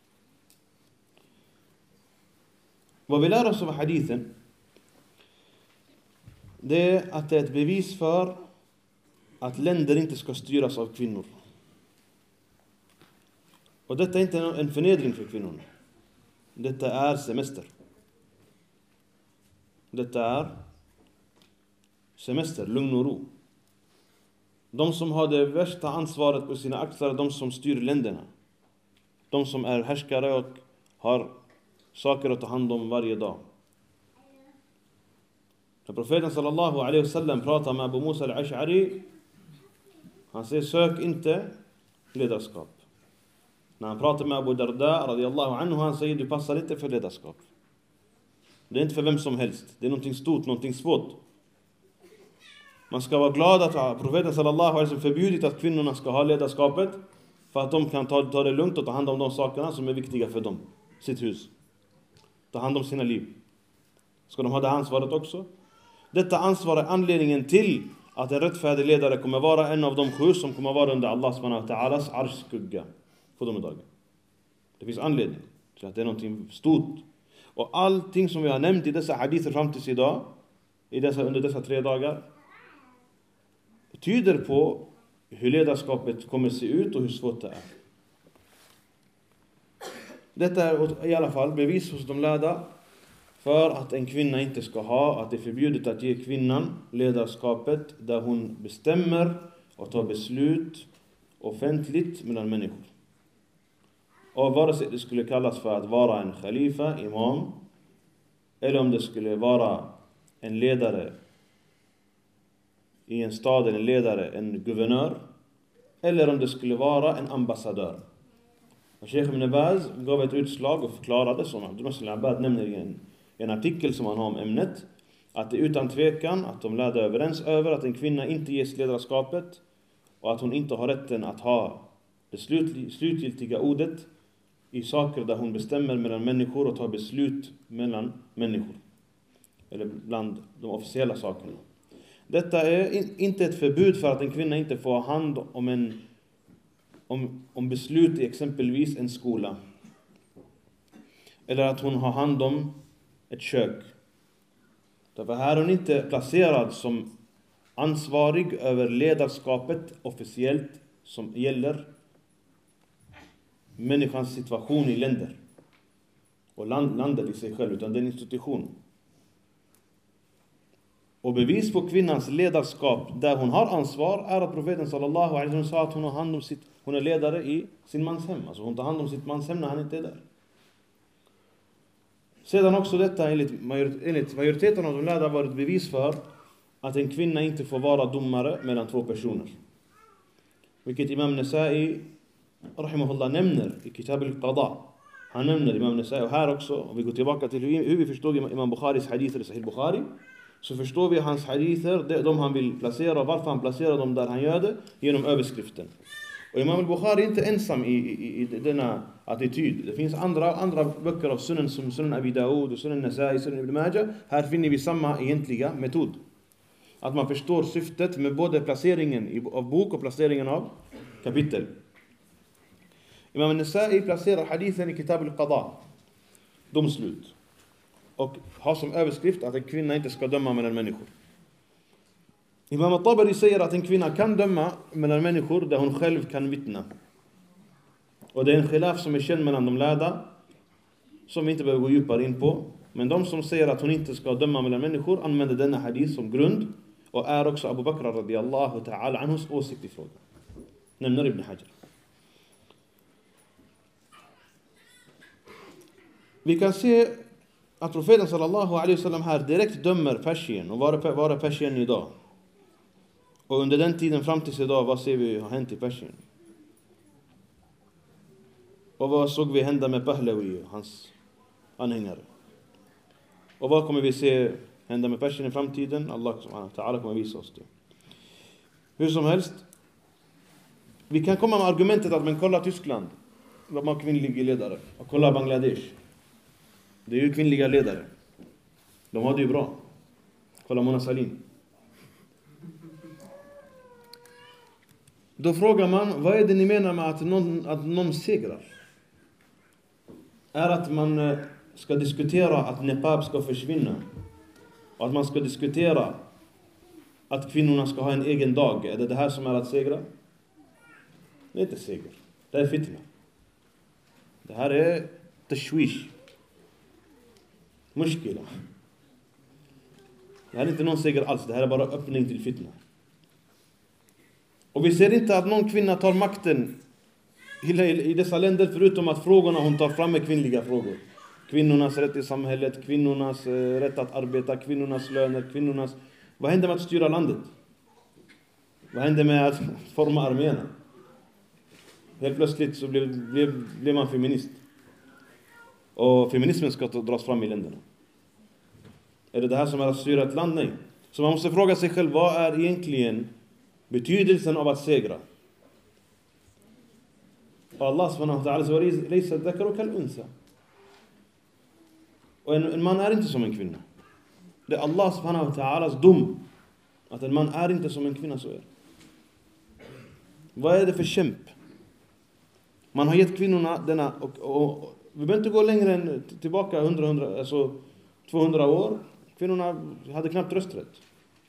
Vad vi lär oss av hadithen, det är att det är ett bevis för att länder inte ska styras av kvinnor. Och detta är inte en förnedring för kvinnorna. Detta är semester. Detta är semester, lugn och ro. De som har det värsta ansvaret på sina axlar är de som styr länderna. De som är härskare och har saker att ta hand om varje dag. När profeten sallallahu alaihi wasallam pratar med Abu Musa al-Ash'ari, han säger sök inte ledarskap. När han pratar med Abu Darda radiyallahu anhu, han säger du passar inte för ledarskap. Det är inte för vem som helst. Det är någonting stort, någonting svårt. Man ska vara glad att profeten sallallahu alaihi wasallam förbjudit att kvinnorna ska ha ledarskapet, för att de kan ta, ta det lugnt och ta hand om de sakerna som är viktiga för dem, sitt hus. Ta hand om sina liv. Ska de ha det ansvaret också? Detta ansvar är anledningen till att en rättfärdig ledare kommer vara en av de sju som kommer vara under Allah subhanahu wa ta'alas arshskugga på de dagar. Det finns anledning till att det är någonting stort. Och allting som vi har nämnt i dessa hadither fram tills idag, i dessa, under dessa tre dagar, tyder på hur ledarskapet kommer se ut och hur svårt det är. Detta är i alla fall bevis hos de lärda för att en kvinna inte ska ha, att det är förbjudet att ge kvinnan ledarskapet där hon bestämmer och tar beslut offentligt mellan människor. Och vare sig det skulle kallas för att vara en khalifa, imam, eller om det skulle vara en ledare i en stad, en ledare, en guvernör, eller om det skulle vara en ambassadör. Och Sheikh Ibn Baz gav ett utslag och förklarade, som Abdul Muhsin Al-Abbad nämner i en, en artikel som han har om ämnet, att det utan tvekan att de lärde överens över att en kvinna inte ges ledarskapet och att hon inte har rätten att ha det slut, slutgiltiga ordet i saker där hon bestämmer mellan människor och tar beslut mellan människor, eller bland de officiella sakerna. Detta är in, inte ett förbud för att en kvinna inte får ha hand om, en, om, om beslut i exempelvis en skola, eller att hon har hand om ett kök. Därför här är hon inte placerad som ansvarig över ledarskapet officiellt som gäller människans situation i länder och land, landet i sig själv, utan det är en institution. Och bevis på kvinnans ledarskap där hon har ansvar är att profeten sallallahu alaihi wasallam sa att hon har hand om sitt, hon är ledare i sin mans hem. Alltså hon tar hand om sitt mans hem när han inte är där. Sedan också detta enligt, major, enligt majoriteten av de lärda var ett bevis för att en kvinna inte får vara domare mellan två personer. Vilket Imam Nasa'i rahimahullah nämner i Kitab al-Qada. Han nämner Imam Nasa'i, och här också, om vi går tillbaka till hur vi förstår Imam Bukharis hadither i Sahih Bukhari, så förstår vi hans hadither, de han vill placera och varför han placerar dem där han gör det, genom överskriften. Och Imam al-Bukhari är inte ensam i, i, i denna attityd. Det finns andra, andra böcker av sunan som Sunan Abi Daud och Sunan Nasa'i, Sunan Ibn Majah. Här finner vi samma egentliga metod. Att man förstår syftet med både placeringen av bok och placeringen av kapitel. Imam Nasa'i placerar hadithen i Kitab al-Qada, domslut, och har som överskrift att en kvinna inte ska döma mellan människor. Imam al-Tabari säger att en kvinna kan döma mellan människor där hon själv kan vittna. Och det är en khilaf som är känd mellan de lärda, som vi inte behöver gå djupare in på. Men de som säger att hon inte ska döma mellan människor använder denna hadith som grund, och är också Abu Bakr radiyallahu ta'ala anhus åsikt i frågan. Nämner Ibn Hajar. Vi kan se att profeten sallallahu alaihi wasallam här direkt dömer Persien. Och vad är Persien idag? Och under den tiden fram till idag, vad ser vi har hänt i Persien? Och vad såg vi hända med Pahlavi och hans anhängare? Och vad kommer vi se hända med Persien i framtiden? Allah subhanahu wa ta'ala kommer visa oss det. Hur som helst, vi kan komma med argumentet att men kolla Tyskland, de har kvinnliga ledare. Och kolla Bangladesh, det är ju kvinnliga ledare. De har det ju bra. Kolla Mona Sahlin. Då frågar man, vad är det ni menar med att någon, att någon segrar? Är att man ska diskutera att niqab ska försvinna? Och att man ska diskutera att kvinnorna ska ha en egen dag? Är det det här som är att segra? Det är inte seger. Det är fitna. Det här är tashwish. Mushkila. Det här är inte någon seger alls. Det här är bara öppning till fitna. Och vi ser inte att någon kvinna tar makten i dessa länder, förutom att frågorna hon tar fram är kvinnliga frågor. Kvinnornas rätt i samhället, kvinnornas rätt att arbeta, kvinnornas löner, kvinnornas... Vad händer med att styra landet? Vad händer med att forma arméerna? Helt plötsligt så blir, blir, blir man feminist. Och feminismen ska dras fram i länderna. Är det det här som är att styra ett land? Nej. Så man måste fråga sig själv, vad är egentligen betydelsen av att segra? Allah subhanahu wa ta'ala säger laysa dhakaru kal unsa. Och en, en man är inte som en kvinna. Det är Allah subhanahu wa ta'alas dom att en man är inte som en kvinna, så är. Vad är det för kämp? Man har gett kvinnorna denna, och, och, och vi behöver inte gå längre än tillbaka hundra, hundra, alltså tvåhundra år. Kvinnorna hade knappt rösträtt.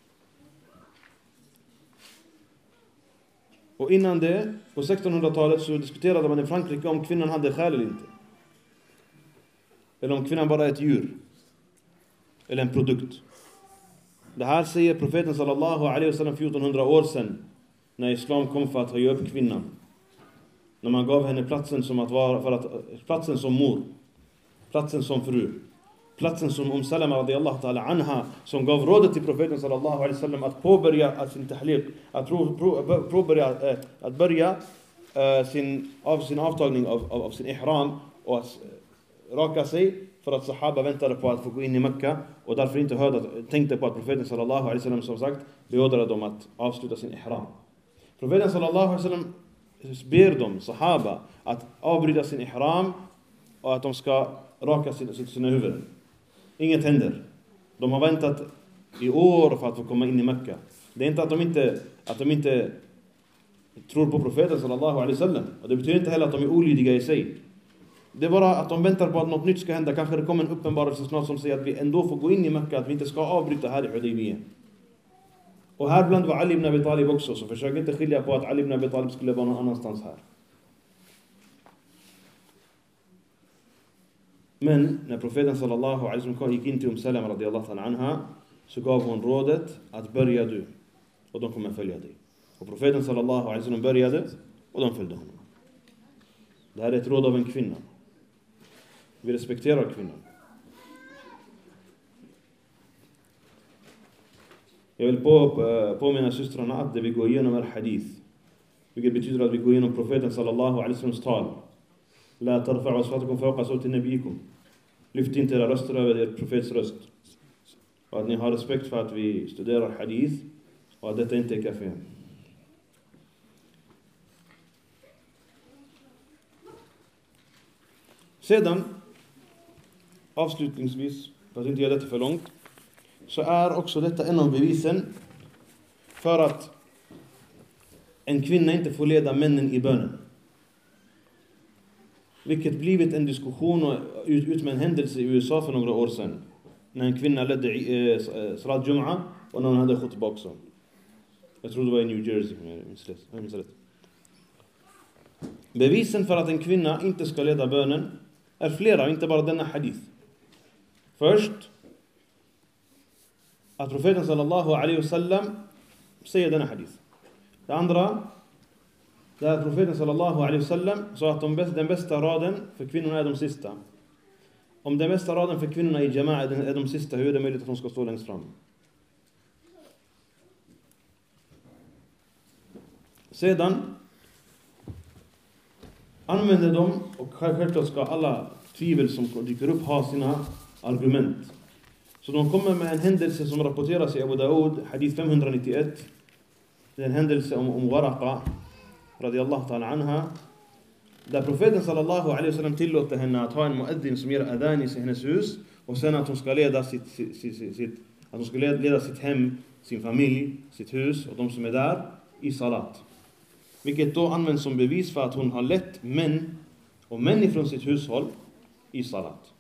Och innan det, på sextonhundratalet, så diskuterade man i Frankrike om kvinnan hade själ eller inte. Eller om kvinnan bara är ett djur. Eller en produkt. Det här säger profeten sallallahu alaihi wasallam fjortonhundra år sedan, när islam kom för att höja upp kvinnan. När man gav henne platsen som att vara, för att, platsen som mor. Platsen som fru. Platsen som Umm Salama radiyallahu ta'ala anha, som gav rådet till profeten sallallahu alaihi wasallam att påbörja att sin tahliq, att pro, pro, påbörja, äh, att börja äh, sin, av sin avtagning av, av, av sin ihram och att raka sig, för att sahaba väntade på att få gå in i Mekka och därför inte hörde, tänkte på att profeten sallallahu alaihi wasallam som sagt beordrade dem att avsluta sin ihram. Profeten sallallahu alaihi wasallam ber dem, sahaba, att avbryta sin ihram och att de ska raka sina, sina huvuden. Inget händer. De har väntat i år för att få komma in i Mekka. Det är inte att de inte, att de inte tror på profeten sallallahu alaihi wasallam. Och det betyder inte heller att de är olydiga i sig. Det är bara att de väntar på att något nytt ska hända. Kanske det kommer en uppenbarelse snart som säger att vi ändå får gå in i Mekka, att vi inte ska avbryta här i Hudaybiyah. Och här bland var Ali ibn Abi Talib också, så försök inte skilja på att Ali ibn Abi Talib skulle vara någon annanstans här. Men när profeten sallallahu alaihi wasallam gick in till Umm Salama radiyallahu ta'ala anha, så gav hon rådet att börja du och de kommer följa dig. Och profeten sallallahu alaihi wasallam började och de följde honom. Det här är ett råd av en kvinna. Vi respekterar kvinnan. Jag vill på, påminna systrarna att det vi går igenom är hadith. Vilket betyder att vi går igenom profeten sallallahu alaihi wasallams tal. La tarfa'u aswatakum fawqa sawti nabiyikum. Lyft inte era röster över er profets röst. Och att ni har respekt för att vi studerar hadith och att detta inte är kafé. Sedan, avslutningsvis, för att inte göra detta för långt, så är också detta en av bevisen för att en kvinna inte får leda männen i bönen. Vilket blivit en diskussion och ut, ut med en händelse i U S A för några år sedan. När en kvinna ledde eh, Salat Jum'a och när hon hade khutba också. Jag tror det var i New Jersey. Jag minns rätt. Bevisen för att en kvinna inte ska leda bönen är flera, inte bara denna hadith. Först, att profeten sallallahu alaihi wasallam säger denna hadith. Det andra, där profeten sallallahu alaihi wasallam sa att de bästa, den bästa raden för kvinnorna är de sista. Om den bästa raden för kvinnorna i jama'a är de sista, hur är det möjligt att de ska stå längst fram? Sedan använder de, och självklart ska alla tvivel som dyker upp ha sina argument. Så de kommer med en händelse som rapporteras i Abu Daud, hadith femhundranittioett. Det är en händelse om, om Waraqa radiyallahu ta'ala anha, där profeten sallallahu alaihi wasallam tillåter henne att ha en mueddin som ger adhan i hennes hus, och sen att hon ska leda sitt, sitt, sitt, sitt, att hon ska leda sitt hem, sin familj, sitt hus och de som är där i salat. Vilket då används som bevis för att hon har lett män och män ifrån sitt hushåll i salat.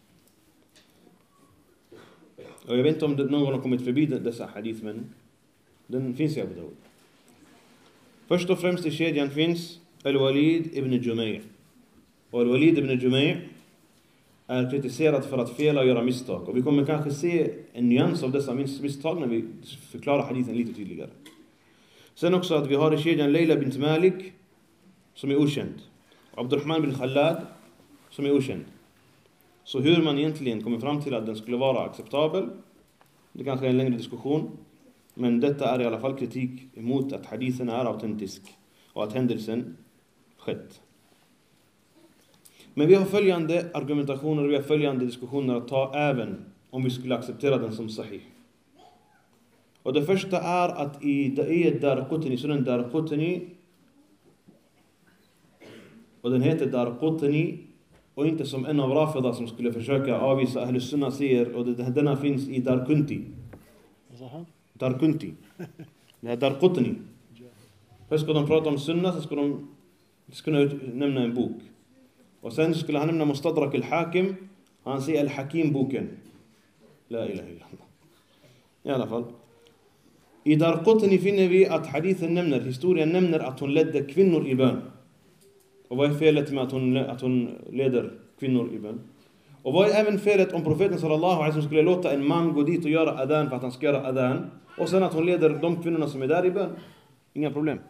Och jag vet inte om det någon har kommit förbi dessa hadith, men den finns i Abu Daud. Först och främst i kedjan finns Al-Walid ibn Jumay'. Och Al-Walid ibn Jumay' är kritiserad för att fela och göra misstag. Och vi kommer kanske se en nyans av dessa misstag när vi förklarar hadithen lite tydligare. Sen också att vi har i kedjan Leila bint Malik som är okänd. Och Abdurrahman bin Khallad som är okänd. Så hur man egentligen kommer fram till att den skulle vara acceptabel, det kanske är en längre diskussion. Men detta är i alla fall kritik emot att hadithen är autentisk och att händelsen skett. Men vi har följande argumentationer och vi har följande diskussioner att ta även om vi skulle acceptera den som sahih. Och det första är att i Da'iyat Darqutni, sunan Darqutni, och den heter Darqutni, och inte som en av Rafida som skulle försöka avvisa Ahlus Sunnah säger, och det, denna finns i Darqunti. Darqunti. Det här Darqutni. Först ska de prata om Sunnah, så ska de skulle nämna en bok. Och sen skulle han nämna Mustadrak al-Hakim, han säger al-Hakim-boken. La ilaha illallah. I alla fall. I Darqutni finner vi att hadithen nämner, historien nämner att hon ledde kvinnor i bön. Och vad är felet med att hon, att hon leder kvinnor i bön? Och vad är även felet om profeten sallallahu alaihi wasallam skulle låta en man gå dit och göra adhan för att han ska göra adhan, och sen att hon leder de kvinnorna som är där i bön? Inga problem.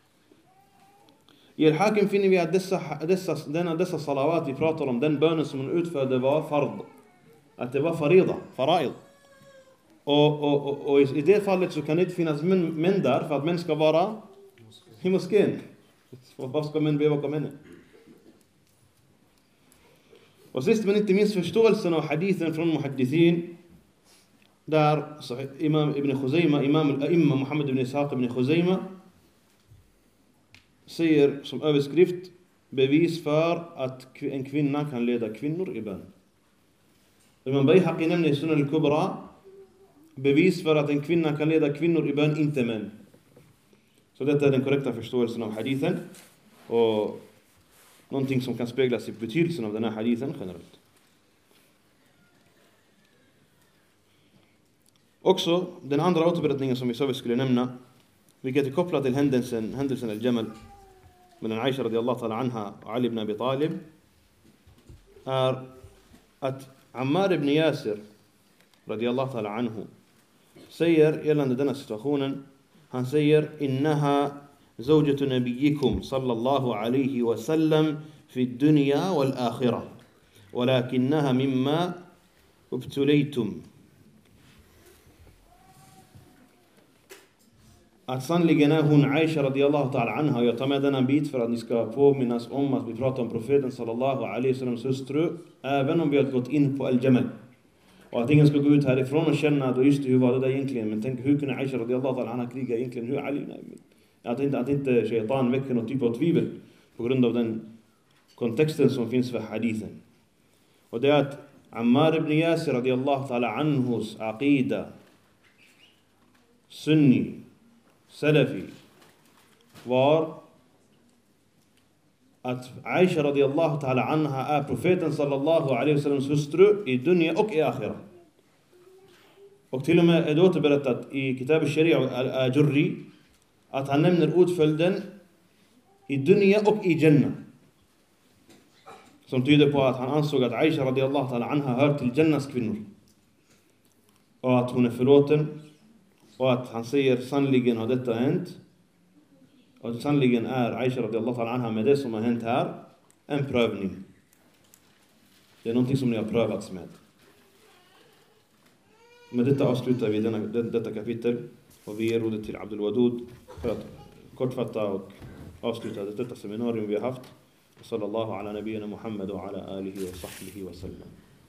I al-Hakim finner vi att dessa, dessa, denna, dessa salawat vi pratar om, den bönen som hon utförde var fard. Att det var farida, faraid. Och, och, och, och i det fallet så kan det inte finnas män, män där, för att män ska vara i moskén. Vad ska män behöva komma in? Och sist men inte minst förståelsen av hadithen från muhaddithin, där Imam Ibn Khuzaima, Imam al-A'imma Muhammad ibn Ishaq ibn Khuzaima säger som överskrift bevis för att en kvinna kan leda kvinnor i bön. Imam Bayhaqi nämner i Sunan al-Kubra bevis för att en kvinna kan leda kvinnor i bön, inte män. Så detta är den korrekta förståelsen av hadithen, och någonting som kan speglas i betydelsen av den här hadithen generellt. Också den andra återberättningen som vi sa vi skulle nämna, vilket är kopplat till händelsen, händelsen al-Jamal mellan Aisha radiyallahu ta'ala anha och Ali ibn Abi Talib, är att Ammar ibn Yasir radiyallahu ta'ala anhu säger gällande denna situationen, han säger innaha zawjatu nabiyyikum sallallahu alayhi wa sallam fi dunya wal akhirah walakinnaha mimma ubtulaytum. Att sannligen är hon Aisha radiyallahu ta'ala anha, och jag tar med denna bit för att ni ska påminnas om att vi pratar om profeten sallallahu alayhi wa sallams hustru, även om vi har gått in på al-Jamal. Och att ingen ska gå ut härifrån och känna att just hur var det där egentligen. Men tänk, hur kunde Aisha radiyallahu ta'ala anha kriga egentligen? Hur Ali? Att inte, att inte shaitan väcker någon typ av tvivel på grund av den kontexten som finns för hadithen. Och det är att Ammar ibn Yasir radiyallahu ta'ala anhus aqida, sunni, salafi, var att Aisha radiyallahu ta'ala anha är profeten sallallahu alaihi wasallams hustru i dunya och i akhirah. Och till och med är det återberättat i Kitab al-Sharia al-Ajurri att han nämner ordföljden i dunya och i Jannah, som tyder på att han ansåg att Aisha radiyallahu ta'ala anha hör till Jannahs kvinnor, och att hon är förlåten, och att han säger sannligen har detta hänt. Och sannligen är Aisha radiyallahu ta'ala anha med det som har hänt här en prövning. Det är någonting som ni har prövats med. Med detta avslutar vi denna, detta kapitel, och vi ger ordet till Abdul Wadud för att kortfatta och avsluta detta seminarium vi har haft. Sallallahu ala nabiyina Muhammad och ala alihi wa sahbihi wa sallam.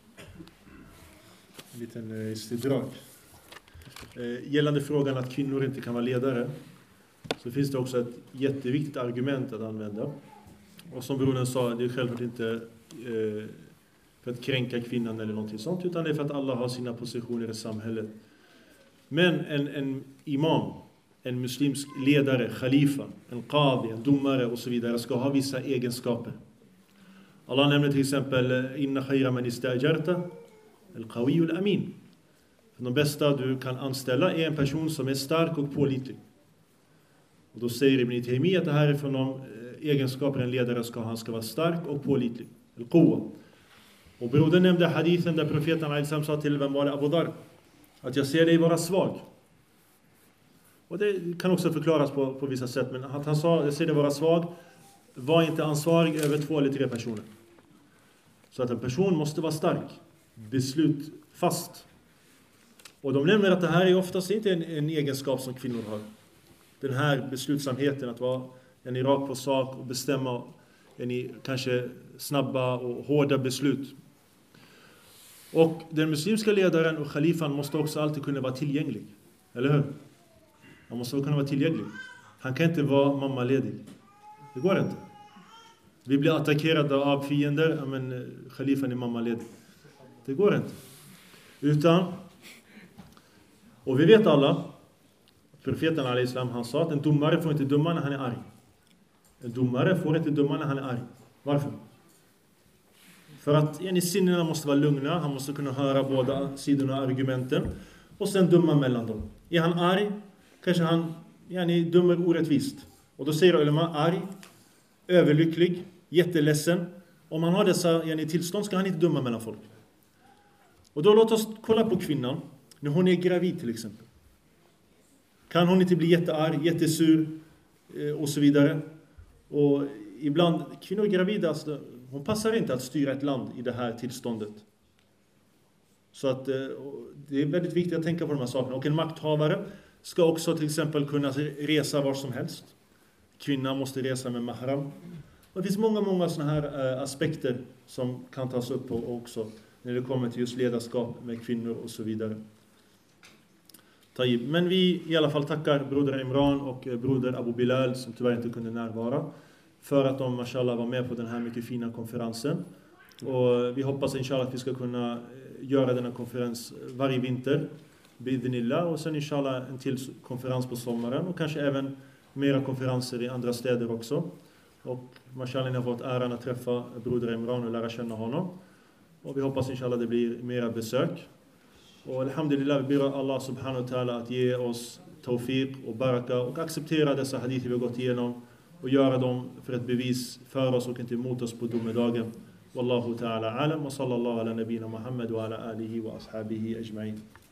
En liten istidrak. Gällande frågan att kvinnor inte kan vara ledare, så finns det också ett jätteviktigt argument att använda. Och som brodern sa, det är självklart inte eh, för att kränka kvinnan eller någonting sånt, utan det är för att alla har sina positioner i samhället. Men en, en imam, en muslimsk ledare, khalifa, en qadi, en domare och så vidare ska ha vissa egenskaper. Allah nämner till exempel inna khayra man istajarta al-qawi al-amin. De bästa du kan anställa är en person som är stark och pålitlig. Och då säger Ibn Taymiyyah att det här är från de egenskaper en ledare ska ha. Han ska vara stark och pålitlig. Al-Quwa. Och brodern nämnde hadithen där profeten Al-Islam sa till vem var det? Abu Dhar. Att jag ser dig vara svag. Och det kan också förklaras på, på vissa sätt. Men att han sa, jag ser dig vara svag, var inte ansvarig över två eller tre personer. Så att en person måste vara stark. Beslut fast. Och de nämner att det här är oftast inte en, en egenskap som kvinnor har. Den här beslutsamheten att vara en i rak på sak och bestämma en i kanske snabba och hårda beslut. Och den muslimska ledaren och khalifan måste också alltid kunna vara tillgänglig. Eller hur? Han måste kunna vara tillgänglig. Han kan inte vara mammaledig. Det går inte. Vi blir attackerade av fiender, men khalifan är mammaledig. Det går inte. Utan, och vi vet alla, profeten al-Islam, han sa att en domare får inte döma när han är arg. En domare får inte döma när han är arg. Varför? För att en i sinnena måste vara lugna, han måste kunna höra båda sidorna av argumenten och sen döma mellan dem. Är han arg, kanske han yani, dömer orättvist. Och då säger ulema, arg, överlycklig, jätteledsen. Om han har dessa yani, tillstånd ska han inte döma mellan folk. Och då låt oss kolla på kvinnan, när hon är gravid till exempel. Kan hon inte bli jättearg, jättesur eh, och så vidare. Och ibland, kvinnor är gravida, alltså, hon passar inte att styra ett land i det här tillståndet. Så att eh, det är väldigt viktigt att tänka på de här sakerna. Och en makthavare ska också till exempel kunna resa var som helst. Kvinnan måste resa med mahram. Och det finns många, många sådana här eh, aspekter som kan tas upp på också när det kommer till just ledarskap med kvinnor och så vidare. Men vi i alla fall tackar broder Imran och broder Abu Bilal som tyvärr inte kunde närvara för att de mashallah var med på den här mycket fina konferensen. Och vi hoppas inshallah att vi ska kunna göra denna konferens varje vinter bidnillah, och sen inshallah en till konferens på sommaren och kanske även mera konferenser i andra städer också. Och mashallah ni har fått äran att träffa broder Imran och lära känna honom. Och vi hoppas inshallah det blir mera besök. Och alhamdulillah vi ber Allah subhanahu wa ta'ala att ge oss tawfiq och baraka och acceptera dessa hadith vi har gått igenom och göra dem för ett bevis för oss och inte emot oss på domedagen. Wallahu ta'ala alam wa sallallahu ala nabina Muhammad wa ala alihi wa ashabihi ajma'in.